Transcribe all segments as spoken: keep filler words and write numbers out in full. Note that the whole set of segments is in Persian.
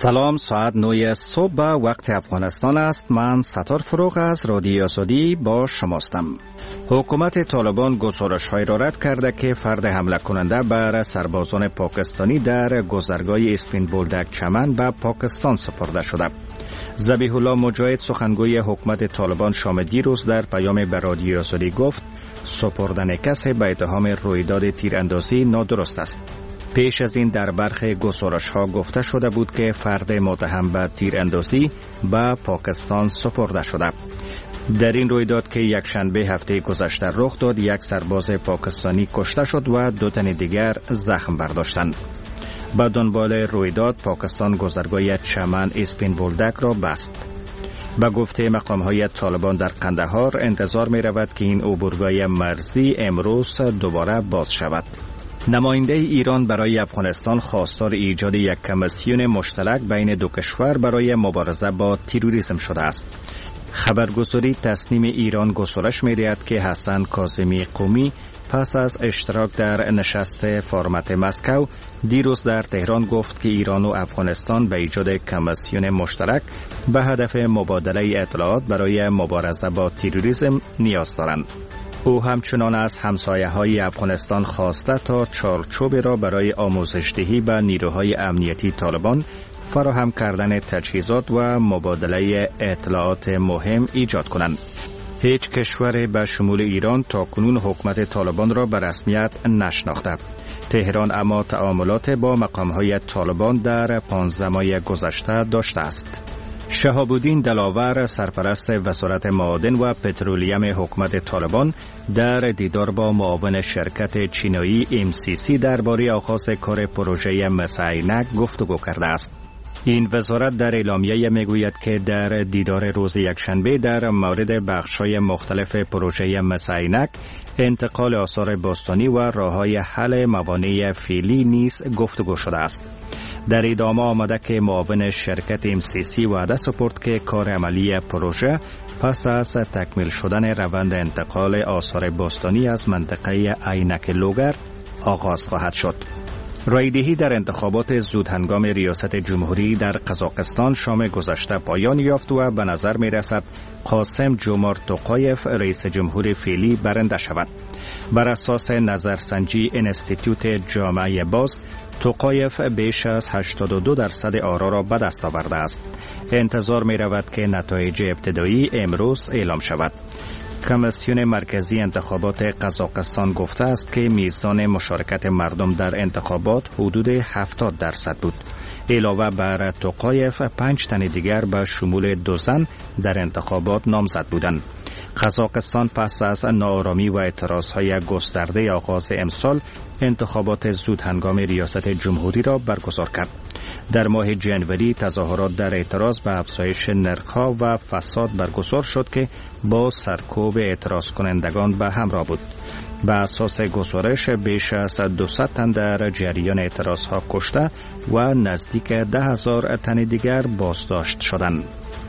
سلام، ساعت نه صبح به وقت افغانستان است. من ستار فروغ از رادیو آزادی با شماستم. حکومت طالبان گزارش‌های را رد کرده که فرد حمله کننده بر سربازان پاکستانی در گذرگاه اسپین بولدک چمن به پاکستان سپرده شده. ذبیح الله مجاهد سخنگوی حکومت طالبان شام دیروز در پیام به رادیو آزادی گفت سپردن کسی به اتهام رویداد تیراندازی نادرست است. پیش از این در برخی گزارش‌ها گفته شده بود که فرد متهم به تیراندازی به پاکستان سپرده شده. در این رویداد که یک شنبه هفته گذشته رخ داد، یک سرباز پاکستانی کشته شد و دو تن دیگر زخم برداشتند. به دنبال رویداد پاکستان گذرگاه چمن اسپین بولدک را بست. به گفته مقام‌های طالبان در قندهار انتظار می رود که این عبورگاه مرزی امروز دوباره باز شود. نماینده ایران برای افغانستان خواستار ایجاد یک کمیسیون مشترک بین دو کشور برای مبارزه با تروریسم شده است. خبرگزاری تصنیم ایران گزارش می‌دهد که حسن کاظمی قومی پس از اشتراک در نشست فرمت مسکو دیروز در تهران گفت که ایران و افغانستان به ایجاد کمیسیون مشترک به هدف مبادله اطلاعات برای مبارزه با تروریسم نیاز دارند. او همچنان از همسایه‌های افغانستان خواسته تا چارچوبی را برای آموزش‌دهی به نیروهای امنیتی طالبان، فراهم کردن تجهیزات و مبادله اطلاعات مهم ایجاد کنند. هیچ کشور به شمول ایران تاکنون حکومت طالبان را به رسمیت نشناخته. تهران اما تعاملات با مقام‌های طالبان در پانزده ماه گذشته داشته است. شهاب الدین دلاور سرپرست وزارت معادن و پترولیم حکومت طالبان در دیدار با معاون شرکت چینایی ام سی سی درباره آغاز کار پروژه مس عینک گفتگو کرده است. این وزارت در اعلامیه میگوید که در دیدار روز یکشنبه در مورد بخش‌های مختلف پروژه مس عینک، انتقال آثار باستانی و راه‌های حل موانع فعلی نیز گفتگو شده است. در ادامه آمده که معاون شرکت ام سی سی وعده سپرد که کار عملی پروژه پس از تکمیل شدن روند انتقال آثار باستانی از منطقه عینک لوگر آغاز خواهد شد. رایدهی در انتخابات زودهنگام ریاست جمهوری در قزاقستان شام گذشته پایان یافت و به نظر می رسد قاسم جومارت توقایف رئیس جمهور فعلی برنده شود. بر اساس نظرسنجی انستیتوت جامعه باز، توقایف بیش از هشتاد و دو درصد آرا را به دست آورده است. انتظار می رود که نتایج ابتدایی امروز اعلام شود. کمیسیون مرکزی انتخابات قزاقستان گفته است که میزان مشارکت مردم در انتخابات حدود هفتاد درصد بود. علاوه بر توقایف، پنج تن دیگر به شمول دو زن در انتخابات نامزد بودند. قزاقستان پس از ناآرامی و اعتراضهای گسترده آغاز امسال انتخابات زودهنگام ریاست جمهوری را برگزار کرد. در ماه جنوری تظاهرات در اعتراض به افزایش نرخ‌ها و فساد برگزار شد که با سرکوب اعتراض کنندگان به همراه بود. به اساس گزارش بیش از دویست تن در جریان اعتراضها کشته و نزدیک ده هزار تن دیگر بازداشت شدند.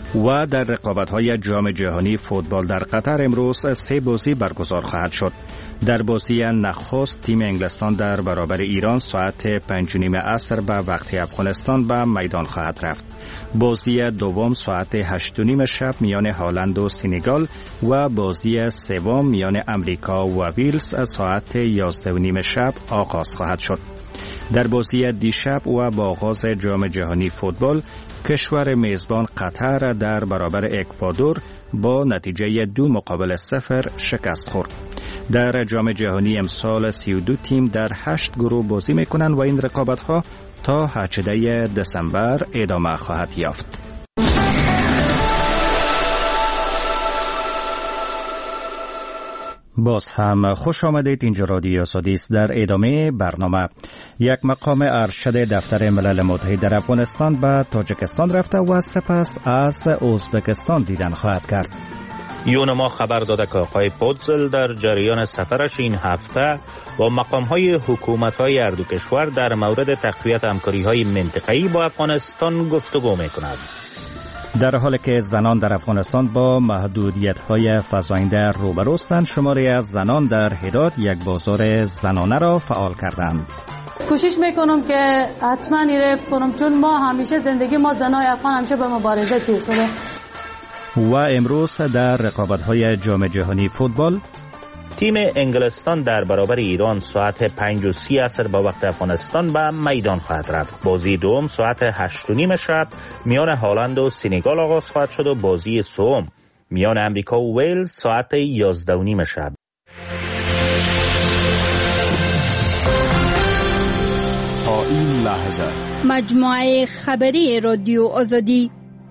و در رقابت‌های جام جهانی فوتبال در قطر امروز سه بازی برگزار خواهد شد. در بازی نخست تیم انگلستان در برابر ایران ساعت پنج و نیم عصر به وقت افغانستان به میدان خواهد رفت. بازی دوم ساعت هشت و نیم شب میان هالند و سنگال و بازی سوم میان امریکا و ویلز ساعت یازده و نیم شب آغاز خواهد شد. در بازی دیشب و با آغاز جام جهانی فوتبال، کشور میزبان قطر در برابر اکوادور با نتیجه دو مقابل صفر شکست خورد. در جام جهانی امسال سی و دو تیم در هشت گروه بازی میکنند و این رقابت‌ها تا هجدهم دسامبر ادامه خواهد یافت. باز هم خوش آمدید. اینجا رادیو آزادی است. در ادامه برنامه، یک مقام ارشد دفتر ملل متحد در افغانستان به تاجیکستان رفته و سپس از ازبکستان دیدن خواهد کرد. یونما خبر داده که آقای پوتزل در جریان سفرش این هفته با مقام‌های حکومت‌های هر دو کشور در مورد تقویت همکاری‌های منطقه‌ای با افغانستان گفتگو می‌کند. در حالی که زنان در افغانستان با محدودیت‌های فزاینده روبروستند، شماری از زنان در هرات یک بازار زنانه را فعال کردند. کوشش میکنم که حتما این حفظ کنم، چون ما همیشه زندگی ما زنای افغان همیشه به مبارزه تیز شده. و امروز در رقابت‌های جام جهانی فوتبال تیم انگلستان در برابر ایران ساعت پنج و سی عصر با وقت افغانستان به میدان خواهد رفت. بازی دوم ساعت هشت و نیم شب میان هالند و سنگال آغاز خواهد شد و بازی سوم میان امریکا و ویلز ساعت یازده و نیم شب. تا این لحظه مجموعه خبری رادیو آزادی.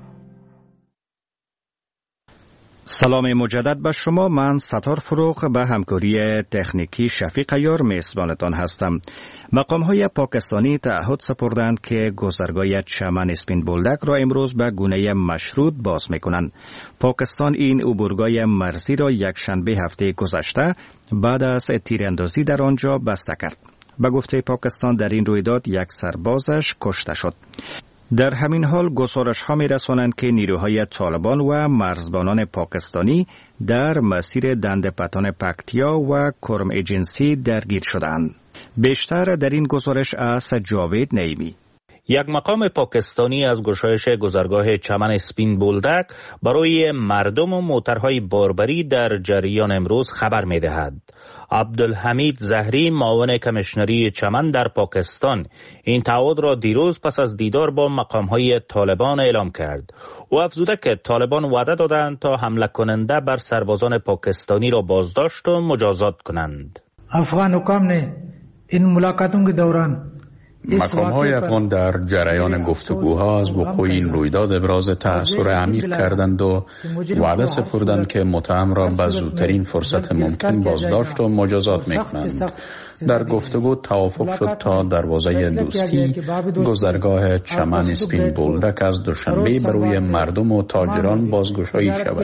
سلام مجدد به شما. من ستار فروغ به همکاری تکنیکی شفیق عیار میزبانتان هستم. مقام‌های پاکستانی تعهد سپردند که گذرگاه چمن اسپین بولدک را امروز به گونه مشروط باز میکنند. پاکستان این عبورگاه مرزی را یک شنبه هفته گذشته بعد از تیراندازی در آنجا بسته کرد. به گفته پاکستان در این رویداد یک سربازش کشته شد. در همین حال گزارش ها می رسانند که نیروهای طالبان و مرزبانان پاکستانی در مسیر دندپتان پکتیا و کرم ایجنسی درگیر شدند. بیشتر در این گزارش از جاوید نعیمی. یک مقام پاکستانی از گشایش گذرگاه چمن اسپین بولدک برای مردم و موترهای باربری در جریان امروز خبر می دهد. عبدالحمید زهری معاون کمیشنری چمن در پاکستان این تعهد را دیروز پس از دیدار با مقام‌های طالبان اعلام کرد. او افزوده که طالبان وعده دادند تا حمله کننده بر سربازان پاکستانی را بازداشت و مجازات کنند. افغان حکام نه این ملاقاتوں کے دوران مقام‌های افغان در جریان گفتگوها از وقوع این رویداد ابراز تأثیر عمیق کردند و وعده سپردند که متهم را به زودترین فرصت ممکن بازداشت و مجازات می‌کنند. در گفتگو توافق شد تا دروازه دوستی گذرگاه چمن اسپین بولدک از دوشنبه بروی مردم و تاجران بازگشایی شود.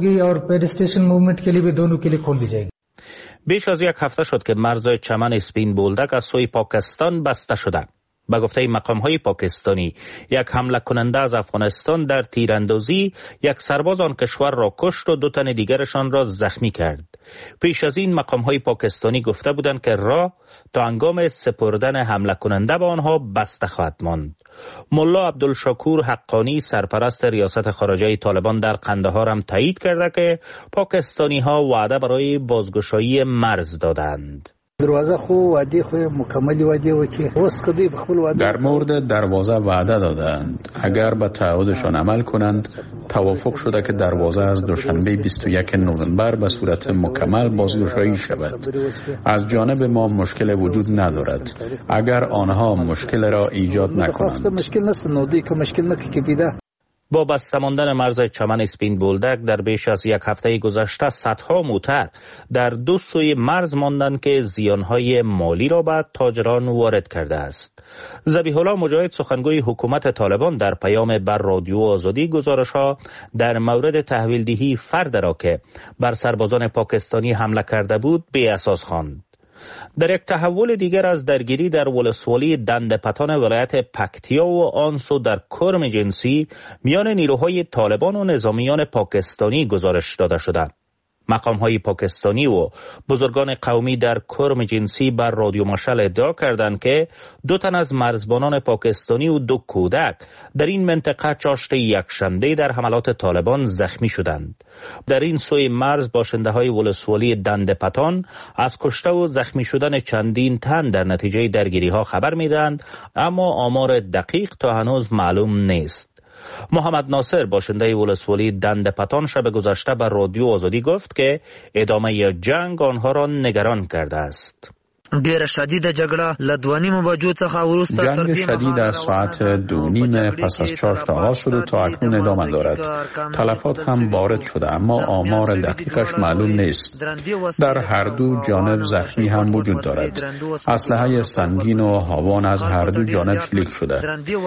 بیش از یک هفته شد که مرز چمن اسپین بولدک از سوی پاکستان بسته شده. به گفته مقام‌های پاکستانی یک حمله کننده از افغانستان در تیراندازی یک سرباز آن کشور را کشت و دو تن دیگرشان را زخمی کرد. پیش از این مقام‌های پاکستانی گفته بودند که راه تا هنگام سپردن حمله کننده به آنها بسته خواهد ماند. ملا عبدالشکور حقانی سرپرست ریاست خارجه طالبان در قندهار هم تایید کرده که پاکستانی‌ها وعده برای بازگشایی مرز دادند. دروازه خو وعده خو مکمل وعده و که اوس کدی به خپل وعده در مورد دروازه وعده دادند اگر به تعهدشان عمل کنند. توافق شده که دروازه از دوشنبه بیست و یک نوامبر به صورت مکمل بازگشایی شود. از جانب ما مشکل وجود ندارد اگر آنها مشکل را ایجاد نکنند. مشکل نیست نودی که مشکل نکنه که بیده. با بسته ماندن مرز چمن اسپین بولدک در بیش از یک هفته گذشته صدها موتر در دو سوی مرز ماندند که زیانهای مالی را به تاجران وارد کرده است. ذبیح الله مجاهد سخنگوی حکومت طالبان در پیام بر رادیو آزادی گزارش‌ها در مورد تحویل دهی فرد را که بر سربازان پاکستانی حمله کرده بود بی اساس خواند. در یک تحول دیگر از درگیری در ولسوالی دندپتان ولایت پکتیا و آن سو در کرم جنسی میان نیروهای طالبان و نظامیان پاکستانی گزارش داده شده. مقام‌های پاکستانی و بزرگان قومی در کرم جنسی بر رادیو مشعل ادعا کردند که دو تن از مرزبانان پاکستانی و دو کودک در این منطقه چاشت یکشنبه در حملات طالبان زخمی شدند. در این سوی مرز باشنده‌های ولسوالی دندپتان از کشته و زخمی شدن چندین تن در نتیجه درگیری‌ها خبر می‌دهند، اما آمار دقیق تا هنوز معلوم نیست. محمد ناصر باشنده ولسوالی دندپتان شب گذشته بر رادیو آزادی گفت که ادامه جنگ آنها را نگران کرده است. ډیره شدیده جګړه له دوه نیمو بجو څخه وروسته جنگ شدید از ساعت دو نیم پس از چاشت آغاز شد و تا اکنون ادامه دارد. تلفات هم وارد شده اما آمار دقیقش معلوم نیست. در هر دو جانب زخمی هم وجود دارد. اسلحه سنگین و هاوان از هر دو جانب شلیک شده.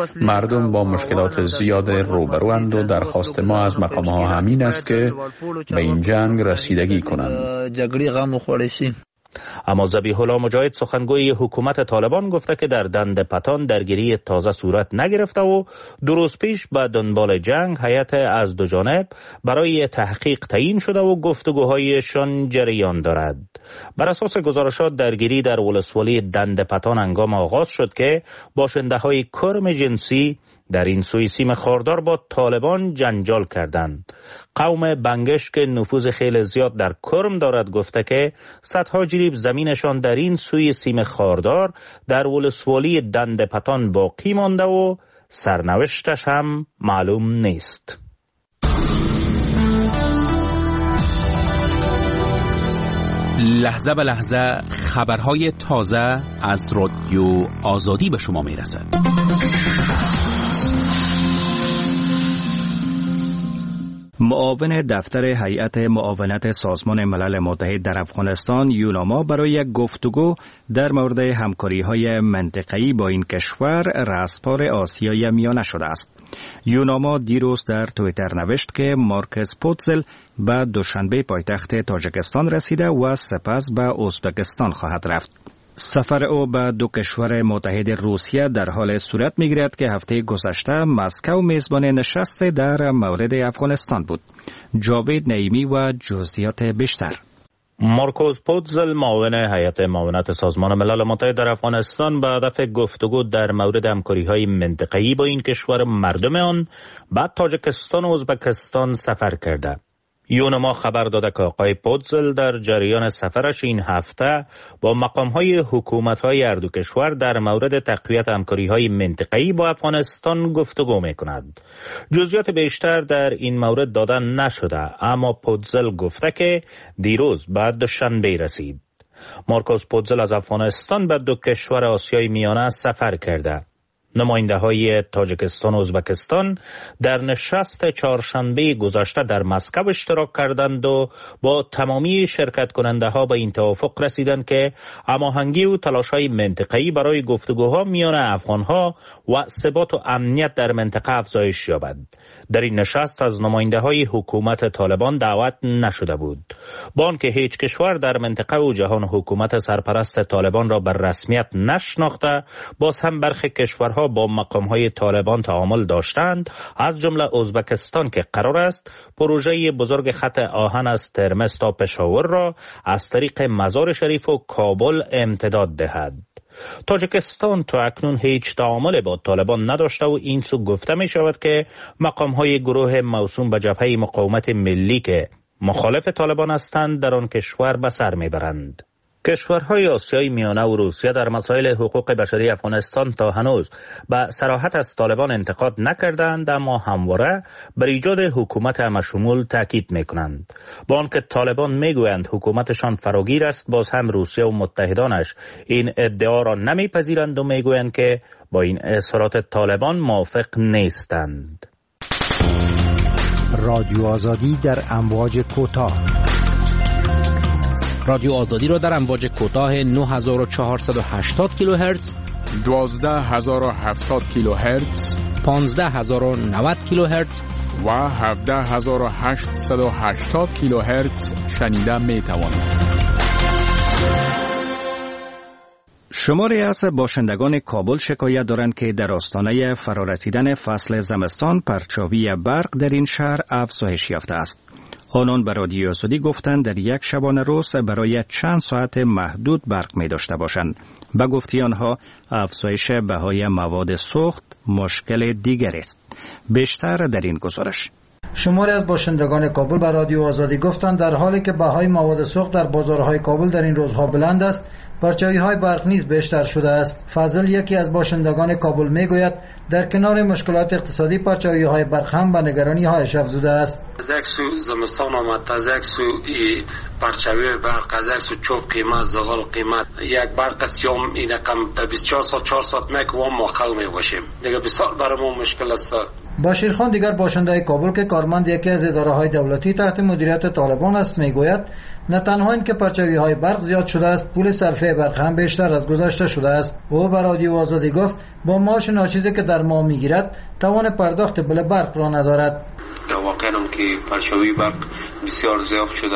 مردم با مشکلات زیاد روبروند و درخواست ما از مقام‌ها همین است که به این جنگ رسیدگی کنند. جګړې غم وخوړی شي. اما ذبیح الله مجاهد سخنگوی حکومت طالبان گفته که در دند پتان درگیری تازه صورت نگرفته و دو روز پیش به دنبال جنگ هیئت از دو جانب برای تحقیق تعیین شده و گفتگوهایشان جریان دارد. بر اساس گزارشات درگیری در ولسوالی دند پتان هنگام آغاز شد که باشنده های کرم جنسی در این سوی سیم خاردار با طالبان جنجال کردند. قوم بنگش که نفوذ خیلی زیاد در کرم دارد گفته که صدها جریب زمینشان در این سوی سیم خاردار در ولسوالی دند پتان باقی مانده و سرنوشتش هم معلوم نیست. لحظه به لحظه خبرهای تازه از رادیو آزادی به شما میرسد. معاون دفتر هیئت معاونت سازمان ملل متحد در افغانستان یوناما برای گفتگو در مورد همکاری‌های منطقه‌ای با این کشور رسپار آسیای میانه شده است. یوناما دیروز در توییتر نوشت که مارکس پوتزل به دوشنبه پایتخت تاجیکستان رسیده و سپس به ازبکستان خواهد رفت. سفر او به دو کشور متحد روسیه در حال صورت می‌گیرد که هفته گذشته مسکو میزبان نشست در مورد افغانستان بود. جاوید نعیمی و جزئیات بیشتر. مارکوس پوتزل معاون هیئت معاونت سازمان ملل متحد در افغانستان به هدف گفتگو در مورد همکاری‌های منطقه‌ای با این کشور مردم آن به تاجیکستان و ازبکستان سفر کرده. یوناما خبر داده که آقای پوتزل در جریان سفرش این هفته با مقام‌های حکومت‌های هر دو کشور در مورد تقویت همکاری‌های منطقه‌ای با افغانستان گفتگو می‌کند. جزئیات بیشتر در این مورد داده نشده، اما پوتزل گفته که دیروز بعد دوشنبه رسید. مارکوس پوتزل از افغانستان به دو کشور آسیای میانه سفر کرده. نماینده های تاجیکستان و ازبکستان در نشست چهارشنبه گذشته در مسکو اشتراک کردند و با تمامی شرکت کننده ها به این توافق رسیدند که هماهنگی و تلاش های منطقه‌ای برای گفتگوها میان افغان ها و ثبات و امنیت در منطقه افزایش یابد. در این نشست از نماینده های حکومت طالبان دعوت نشده بود. با آنکه هیچ کشور در منطقه و جهان حکومت سرپرست طالبان را به رسمیت نشناخته، باز هم برخی کشورها با مقام‌های طالبان تعامل داشتند، از جمله ازبکستان که قرار است پروژه بزرگ خط آهن از ترمز تا پشاور را از طریق مزار شریف و کابل امتداد دهد. تاجیکستان تا اکنون هیچ تعامل با طالبان نداشته و این سو گفته می شود که مقام‌های گروه موسوم به جبهه مقاومت ملی که مخالف طالبان هستند در آن کشور به سر میبرند. کشورهای آسیای میانه و روسیه در مسائل حقوق بشری افغانستان تا هنوز به صراحت از طالبان انتقاد نکردند، اما همواره بر ایجاد حکومت همشمول تاکید میکنند. با آنکه طالبان میگویند حکومتشان فراگیر است، باز هم روسیه و متحدانش این ادعا را نمیپذیرند و میگویند که با این اظهارات طالبان موافق نیستند. رادیو آزادی در امواج کوتاه. رادیو آزادی را در امواج کوتاه نه هزار و چهارصد و هشتاد کیلوهرتز، دوازده هزار و هفتاد کیلوهرتز، پانزده هزار و نود کیلوهرتز و هفده هزار و هشتصد و هشتاد کیلوهرتز شنیده می توانید. شماری از باشندگان کابل شکایت دارند که در آستانه فرارسیدن فصل زمستان پرچاوی برق در این شهر افزایش یافته است. آنان به رادیو آزادی گفتند در یک شبانه روز برای چند ساعت محدود برق می داشته باشند. به گفته آنها افزایش بهای مواد سوخت مشکل دیگر است. بیشتر در این گزارش. شماری از باشندگان کابل به رادیو آزادی گفتند در حالی که بهای مواد سوخت در بازارهای کابل در این روزها بلند است، پرچاوی های برق نیز بیشتر شده است. فضل یکی از باشندگان کابل میگوید در کنار مشکلات اقتصادی پرچاوی های برق هم به نگرانی هایش افزوده است. از یک سو زمستان آمد، از یک سو پرچاوی برق، از یک سو چوب قیمت، زغال قیمت، یک برق سیام این رقم بیست و چهار ساعت چهار ساعت میک و ما خل می باشیم دیگه بسیار برامون مشکل است. بشیر خان دیگر باشنده کابل که کارمند یکی از اداره های دولتی تحت مدیریت طالبان است میگوید نه تنها این که پرچاوی های برق زیاد شده است، پول صرفه برق هم بیشتر از گذشته شده است. او به رادیو آزادی گفت با معاش ناچیزی که در ماه میگیرد توان پرداخت بل برق را ندارد. واقعا که پرچاوی برق بسیار ضعف شده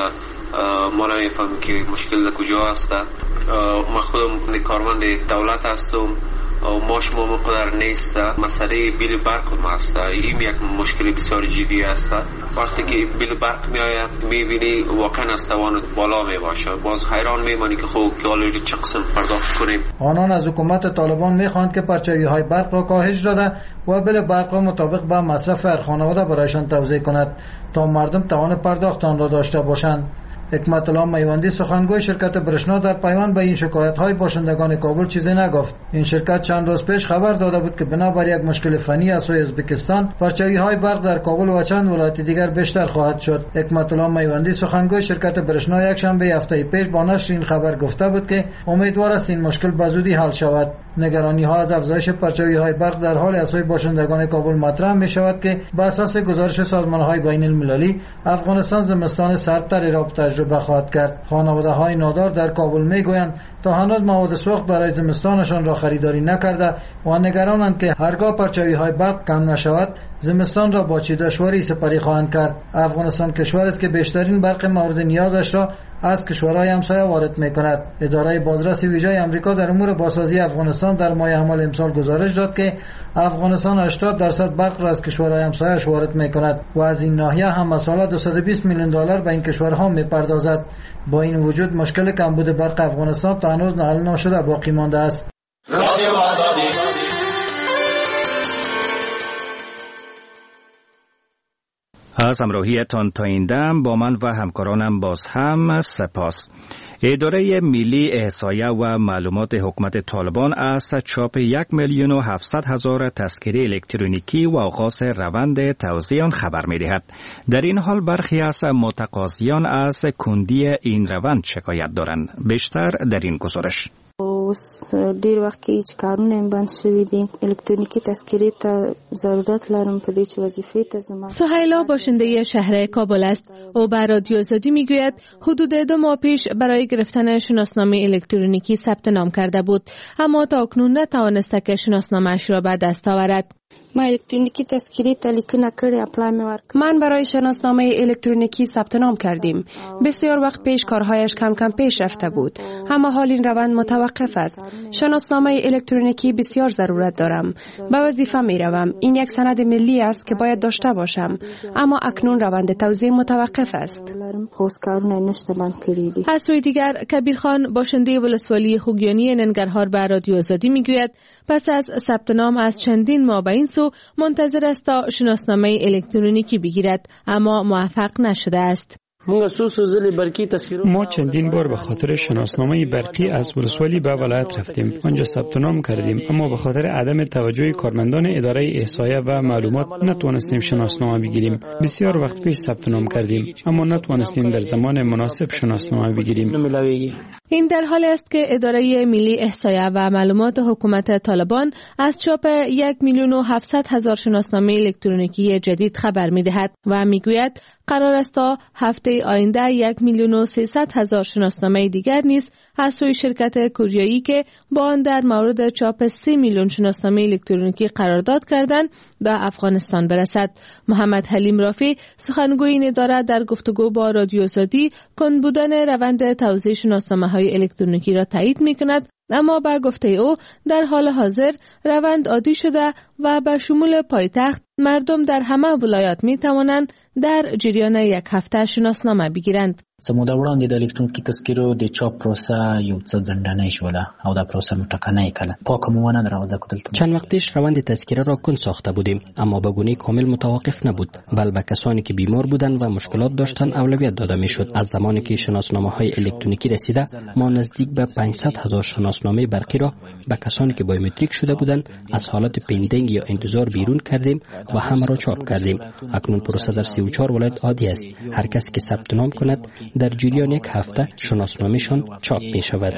ما نمیفهمیم که مشکل در کجا هست. ما خودم کارمند دولت هستم، ماش ما مقدر نیست. مسئله بیل برق ما هست، این یک مشکل بسیار جدی است. وقتی که بیل برق میآید میبینی واقعا استوان بالا میباشه، باز حیران میمانی که خب که حالا چه قسم پرداخت کنیم. آنان از حکومت طالبان میخواهند که پرچاوی های برق را کاهش داده و بیل برق را مطابق با مصرف هر خانواده برایشان توزیع کند تا مردم توان پرداخت آن را داشته باشند. حکمت الله میوندی سخنگوی شرکت برشنا در پیوند به این شکایت‌های باشندگان کابل چیزی نگفت. این شرکت چند روز پیش خبر داده بود که بنابر یک مشکل فنی از سوی ازبکستان پرچاوی‌های برق در کابل و چند ولایت دیگر بیشتر خواهد شد. حکمت الله میوندی سخنگوی شرکت برشنا یک شنبه هفته پیش با نشر این خبر گفته بود که امیدوار است این مشکل به زودی حل شود. نگرانی‌ها از افزایش پرچاوی‌های برق در حال از سوی باشندگان کابل مطرح می‌شود که بر اساس گزارش سازمان‌های بین‌المللی افغانستان زمستان سردتری را تجربه خواهد کرد. خانواده‌های نادار در کابل می‌گویند تا هنوز مواد سوخت برای زمستانشان را خریداری نکرده و نگرانند که هرگاه پرچاوی‌های برق کم نشود زمستان را با چه دشواری سپری خواهند کرد. افغانستان کشور است که بیشترین برق مورد نیازش را از کشورهای همسایه وارد می‌کند. اداره بازرسی ویژه آمریکا در امور بازسازی افغانستان در ماه حمل امسال گزارش داد که افغانستان هشتاد درصد برق را از کشورهای همسایه‌اش وارد می‌کند و از این ناحیه هم سالا دویست و بیست میلیون دلار به این کشورها می‌پردازد. با این وجود مشکل کمبود برق افغانستان تا هنوز حل نشده باقی مانده است. از همراهیتان تا این دم با من و همکارانم باز هم سپاس. اداره ملی احصایه و معلومات حکومت طالبان از چاپ یک میلیون و هفتصد هزار تذکره الکترونیکی و آغاز روند توزیع آن خبر می‌دهد. در این حال برخی از متقاضیان از کندی این روند شکایت دارند. بیشتر در این گزارش. اوس ډیر وخت کې چې کارونه هم بند شوي دي، الکترونیکی تذکره ته ضرورت لرم په دې چې وظیفې ته زما. سهیلا باشنده شهر کابل است. او به رادیو آزادی میگوید حدود دو ماه پیش برای گرفتن شناسنامه الکترونیکی ثبت نام کرده بود، اما تا اکنون نتوانسته که شناسنامه‌اش را به دست آورد. ما الکترونیکی تذکره ته لیکنه کړې، اپلای مې ورکړ. من برای شناسنامه الکترونیکی ثبت نام کردیم. بسیار وقت پیش کارهایش کم کم پیش رفته بود، اما حال این روند متوقف است. شناسنامه الکترونیکی بسیار ضرورت دارم. به وظیفه می روم. این یک سند ملی است که باید داشته باشم، اما اکنون روند توزیع متوقف است. از سوی دیگر کبیرخان باشنده ولسوالی خوگیانی ننگرهار به رادیو آزادی میگوید پس از ثبت نام از چندین ماه به این سو منتظر است تا شناسنامه الکترونیکی بگیرد، اما موفق نشده است. ما چندین بار به خاطر شناسنامه برقی از ولسوالی به ولایت رفتیم. آنجا ثبت نام کردیم، اما به خاطر عدم توجه کارمندان اداره احصایه و معلومات نتوانستیم شناسنامه بگیریم. بسیار وقت پیش ثبت نام کردیم، اما نتوانستیم در زمان مناسب شناسنامه بگیریم. این در حالی است که اداره ملی احصایه و معلومات حکومت طالبان از چاپ یک میلیون و هفتصد هزار شناسنامه الکترونیکی جدید خبر می‌دهد و میگوید قرار است تا هفته آینده یک میلیون و سیصد هزار شناسنامه دیگر نیز از سوی شرکت کوریایی که با آن در مورد چاپ سه میلیون شناسنامه الکترونیکی قرارداد کردند به افغانستان برسد. محمد حلیم رافی سخنگوی این اداره در گفتگو با رادیو آزادی کند بودن روند توزیع شناسنامه‌های الکترونیکی را تایید می‌کند، اما با گفته او در حال حاضر روند عادی شده و به شمول پایتخت مردم در همه ولایات می توانند در جریان یک هفته شناسنامه بگیرند. زموږ وړاندې د الکترونیکي تذکرو د چاپ پروسه یو څه ځنډنۍ شوله او دا پروسه مو ټکنۍ کړه. پاکه مو ونه دروازه کدلته. چند وقت پیش روند تذکره را کند ساخته بودیم، اما به گونه کامل متوقف نبود، بل به کسانی که بیمار بودند و مشکلات داشتند اولویت داده میشد. از زمانی که شناسنامه‌های الکترونیکی رسیده، ما نزدیک به پانصد هزار شناسنامه برقی را به کسانی که بایومتریک شده بودند از حالت پندینگ یا انتظار بیرون کردیم و همه را چاپ کردیم. اکنون پروسه در سی و چهار ولایت عادی است. هر کسی که ثبت نام کند در جریان یک هفته شناسنامه‌شان چاپ می شود.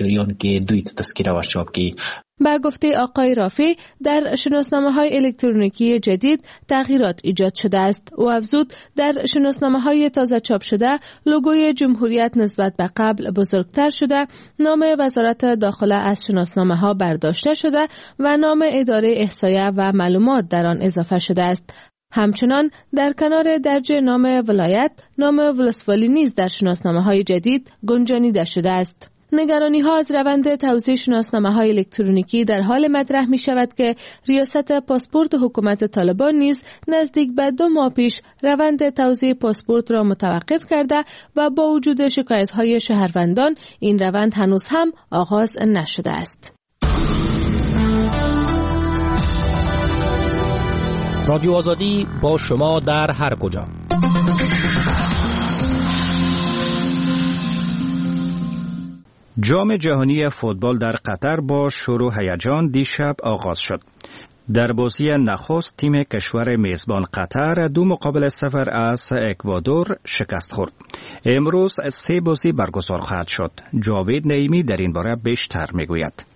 با گفته آقای رافی در شناسنامه‌های الکترونیکی جدید تغییرات ایجاد شده است و افزود در شناسنامه‌های تازه چاپ شده لوگوی جمهوریت نسبت به قبل بزرگتر شده، نام وزارت داخله از شناسنامه‌ها برداشته شده و نام اداره احصایه و معلومات در آن اضافه شده است. همچنان در کنار درج نام ولایت، نام ولسوالی نیز در شناسنامه‌های جدید گنجانیده شده است. نگرانی ها از روند توزیع شناسنامه های الکترونیکی در حال مطرح می شود که ریاست پاسپورت حکومت طالبان نیز نزدیک به دو ماه پیش روند توزیع پاسپورت را متوقف کرده و با وجود شکایت های شهروندان این روند هنوز هم آغاز نشده است. رادیو آزادی با شما در هر کجا. جام جهانی فوتبال در قطر با شور و هیجان دیشب آغاز شد. در بازی نخست تیم کشور میزبان قطر دو مقابل صفر از اکوادور شکست خورد. امروز سه بازی برگزار خواهد شد. جاوید نعیمی در این باره بیشتر میگوید.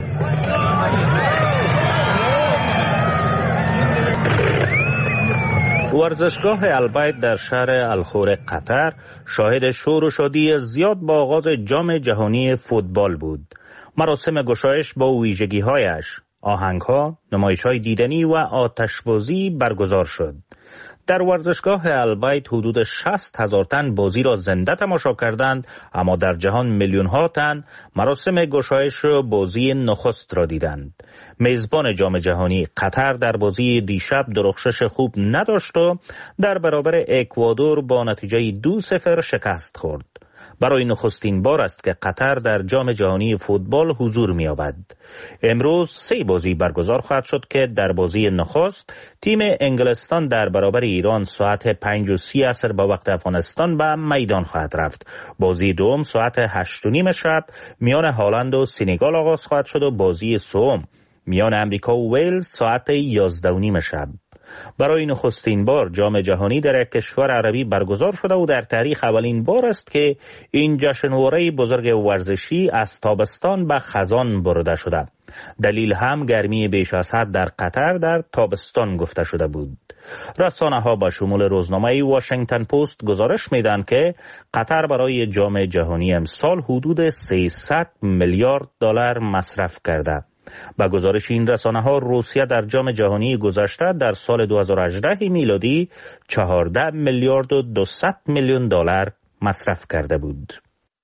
ورزشگاه البیت در شهر الخور قطر شاهد شور و شادی زیاد با آغاز جام جهانی فوتبال بود. مراسم گشایش با ویژگی‌هایش، آهنگ‌ها، نمایش‌های دیدنی و آتشبازی برگزار شد. در ورزشگاه البیت حدود شصت هزار تن بازی را زنده تماشا کردند، اما در جهان میلیون ها تن مراسم گشایش بازی نخست را دیدند. میزبان جام جهانی قطر در بازی دیشب درخشش خوب نداشت و در برابر اکوادور با نتیجه دو صفر شکست خورد. برای نخستین بار است که قطر در جام جهانی فوتبال حضور می‌یابد. امروز سه بازی برگزار خواهد شد که در بازی نخست تیم انگلستان در برابر ایران ساعت پنج و سی عصر با وقت افغانستان به میدان خواهد رفت. بازی دوم ساعت هشت و نیم شب میان هالند و سنگال آغاز خواهد شد و بازی سوم میان امریکا و ویلز ساعت یازده و نیم شب. برای نخستین بار جام جهانی در یک کشور عربی برگزار شده و در تاریخ اولین بار است که این جشنواره بزرگ ورزشی از تابستان به خزان برده شده. دلیل هم گرمی بیش از حد در قطر در تابستان گفته شده بود. رسانه ها به شمول روزنامه واشنگتن پست گزارش میدن که قطر برای جام جهانی امسال حدود سیصد میلیارد دلار مصرف کرده. با گزارش این رسانه ها روسیه در جام جهانی گذشته در سال دو هزار و هجده میلادی چهارده میلیارد و دویست میلیون دلار مصرف کرده بود.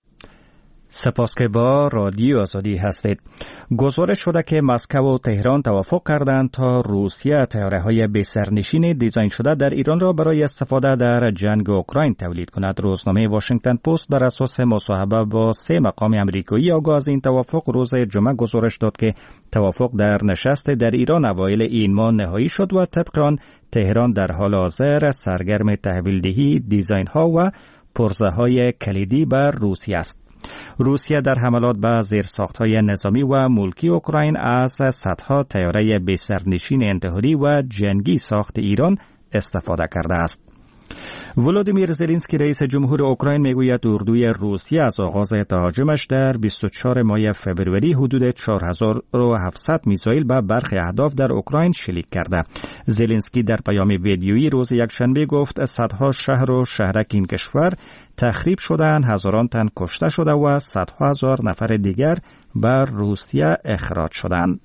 سپاس که با رادیو آزادی هستید. گزارش شده که مسکو و تهران توافق کردند تا روسیه طیاره‌های بی‌سرنشین دیزاین شده در ایران را برای استفاده در جنگ اوکراین تولید کند. روزنامه واشنگتن پست بر اساس مصاحبه با سه مقام آمریکایی آگاه از این توافق روز جمعه گزارش داد که توافق در نشست در ایران اوایل این ماه نهایی شد و طبق آن تهران در حال حاضر سرگرم تحویلدهی دیزاین‌ها و پرزه‌های کلیدی بر روسیه است. روسیه در حملات به زیرساخت‌های نظامی و ملکی اوکراین از صدها طیاره بی‌سرنشین انتحاری و جنگی ساخت ایران استفاده کرده است. ولودیمیر زلنسکی رئیس جمهور اوکراین میگوید اردوی روسیه از آغاز تهاجمش در بیست و چهارم ماه فوریه حدود چهار هزار و هفتصد میزایل به برخی اهداف در اوکراین شلیک کرده. زلنسکی در پیام ویدیویی روز یکشنبه گفت صدها شهر و شهرک این کشور تخریب شدند، هزاران تن کشته شده و صدها هزار نفر دیگر بر روسیه اخراج شدند.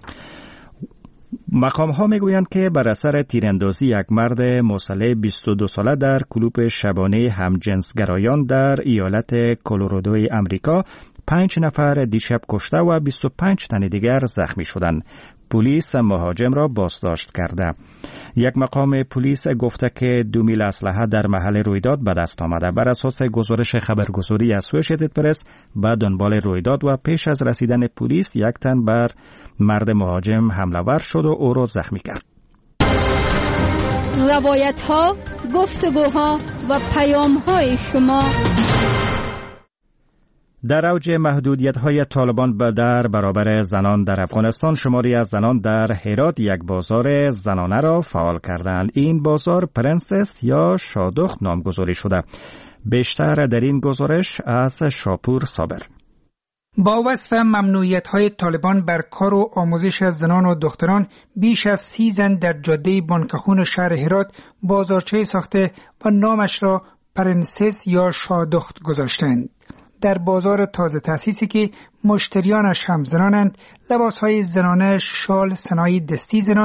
مقام ها میگویند که بر اثر تیراندازی یک مرد مسلح بیست و دو ساله در کلوب شبانه همجنسگرایان در ایالت کلرادوی امریکا پنج نفر دیشب کشته و بیست و پنج تن دیگر زخمی شدند. پلیس مهاجم را بازداشت کرده. یک مقام پلیس گفته که دو میل اسلحه در محل رویداد به دست آمده. بر اساس گزارش خبرگزاری اسوشیتد پرس به دنبال رویداد و پیش از رسیدن پلیس یک تن بر مرد مهاجم حمله ور شد و او را زخمی کرد. روایت ها، گفتگوها و پیام های شما. در اوج محدودیت‌های طالبان در برابر زنان در افغانستان، شماری از زنان در هرات یک بازار زنانه را فعال کردند. این بازار پرنسس یا شادخت نامگذاری شده. بیشتر در این گزارش از شاپور صابر. با وصف ممنوعیت‌های طالبان بر کار و آموزش زنان و دختران، بیش از سی زن در جاده بانکخون شهر هرات بازارچه ساخته و نامش را پرنسس یا شادخت گذاشتند. در بازار تازه تأسیسی که مشتریانش هم زنانند، لباسهای زنانه، شال، صنایع دستی زنان،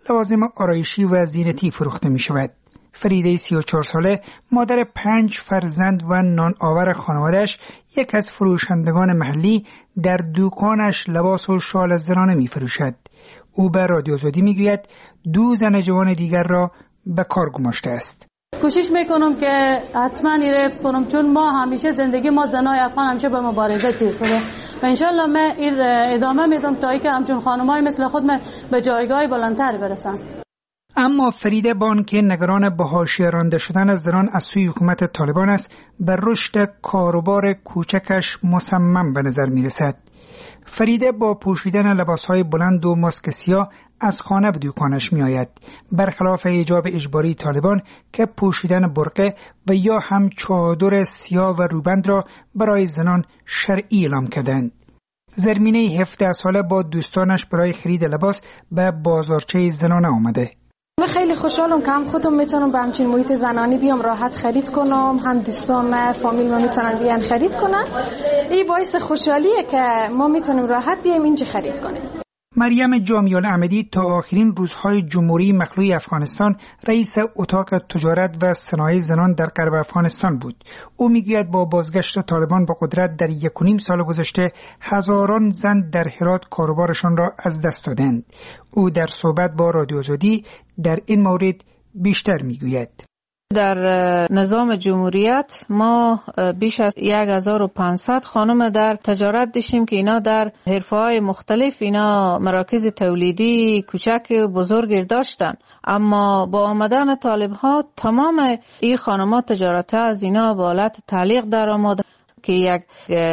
لوازم آرایشی و زینتی فروخته می شود. فریده سی و چهار ساله مادر پنج فرزند و نان آور خانواده‌اش یک از فروشندگان محلی در دکانش لباس و شال زنانه می فروشد. او به رادیو آزادی می گوید دو زن جوان دیگر را به کار گماشته است. کوشش میکنم که حتما این حفظ کنم، چون ما همیشه زندگی ما زنای افغان همیشه به مبارزه تیر شده و انشالله من این ادامه میدم تا اینکه همچون خانمای مثل خود من به جایگاه بلندتر برسم. اما فریده بان که نگران به حاشیه رانده شدن زنان از سوی حکومت طالبان است، بر رشد کاروبار کوچکش مصمم به نظر می رسد. فریده با پوشیدن لباسهای بلند و ماسک سیاه از خانه به دکانش می آید، برخلاف حجاب اجباری طالبان که پوشیدن برقه و یا هم چادر سیاه و روبند را برای زنان شرعی اعلام کردند. زرمینه هفده ساله با دوستانش برای خرید لباس به بازارچه زنانه آمده. من خیلی خوشحالم که هم خودم میتونم به همچین محیط زنانی بیام راحت خرید کنم، هم دوستان فامیل ما میتونن بیان خرید کنن. این باعث خوشحالیه که ما میتونیم راحت بیایم اینجا خرید کنیم. مریم جامیال احمدی تا آخرین روزهای جمهوری مخلوع افغانستان رئیس اتاق تجارت و صنایع زنان در غرب افغانستان بود. او میگوید با بازگشت طالبان به قدرت در یک و نیم سال گذشته هزاران زن در هرات کاروبارشان را از دست دادند. او در صحبت با رادیو آزادی در این مورد بیشتر میگوید. در نظام جمهوریت ما بیش از یک هزار و پانصد خانم در تجارت داشتیم که اینا در حرفه‌های مختلف اینا مراکز تولیدی کوچک بزرگی داشتن، اما با آمدن طالب ها تمام این خانم‌ها تجارت از اینا به حالت تعلیق در آمد که یک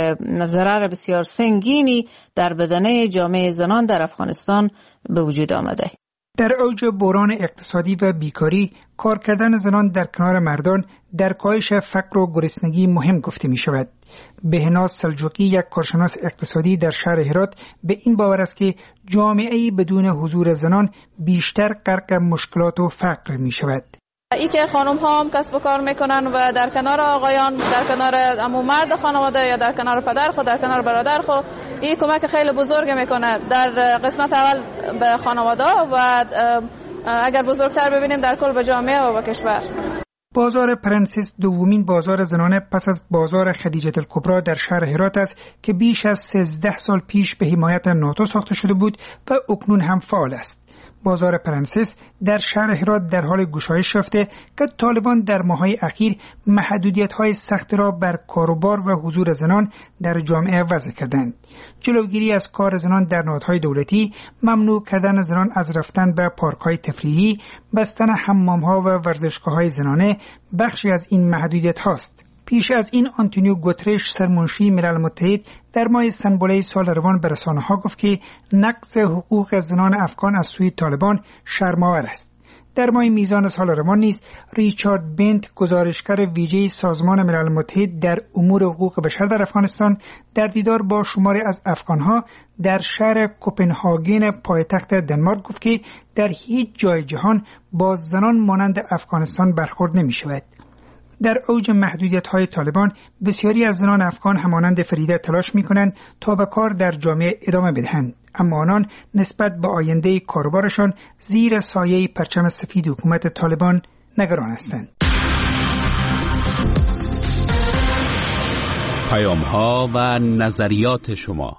ضرر بسیار سنگینی در بدنه جامعه زنان در افغانستان به وجود آمده. در اوج بحران اقتصادی و بیکاری، کار کردن زنان در کنار مردان در کاهش فقر و گرسنگی مهم گفته می شود. بهناز سلجوقی، یک کارشناس اقتصادی در شهر هرات، به این باور است که جامعه‌ای بدون حضور زنان بیشتر غرق مشکلات و فقر می شود. ای که خانم ها هم کسب و کار میکنن و در کنار آقایان، در کنار عمو مرد خانواده یا در کنار پدر خود، در کنار برادر خود، این کمک خیلی بزرگ میکنه در قسمت اول به خانواده و اگر بزرگتر ببینیم در کل به جامعه و به کشور. بازار پرنسس دومین بازار زنانه پس از بازار خدیجه الکبری در شهر هرات است که بیش از سیزده سال پیش به حمایت ناتو ساخته شده بود و اکنون هم فعال است. بازار پرنسس در شهر هرات در حال گشایش یافته که طالبان در ماه‌های اخیر محدودیت‌های سخت را بر کاروبار و حضور زنان در جامعه وضع کردند. جلوگیری از کار زنان در نهادهای دولتی، ممنوع کردن زنان از رفتن به پارک‌های تفریحی، بستن حمام‌ها و ورزشگاه‌های زنانه بخشی از این محدودیت هاست. پیش از این آنتونیو گوترش، سرمنشی ملل متحد، در ماه سنبله سال روان به رسانه‌ها گفت که نقض حقوق زنان افغان از سوی طالبان شرم‌آور است. در ماه میزان سال روان نیز ریچارد بنت، گزارشگر ویژه سازمان ملل متحد در امور حقوق بشر در افغانستان، در دیدار با شماری از افغان‌ها در شهر کوپنهاگن پایتخت دنمارک گفت که در هیچ جای جهان با زنان مانند افغانستان برخورد نمی‌شود. در اوج محدودیت‌های طالبان، بسیاری از زنان افغان همانند فریده تلاش می‌کنند تا به کار در جامعه ادامه بدهند، اما آنان نسبت به آینده کاروبارشان زیر سایه پرچم سفید حکومت طالبان نگران هستند. پیام‌ها و نظریات شما.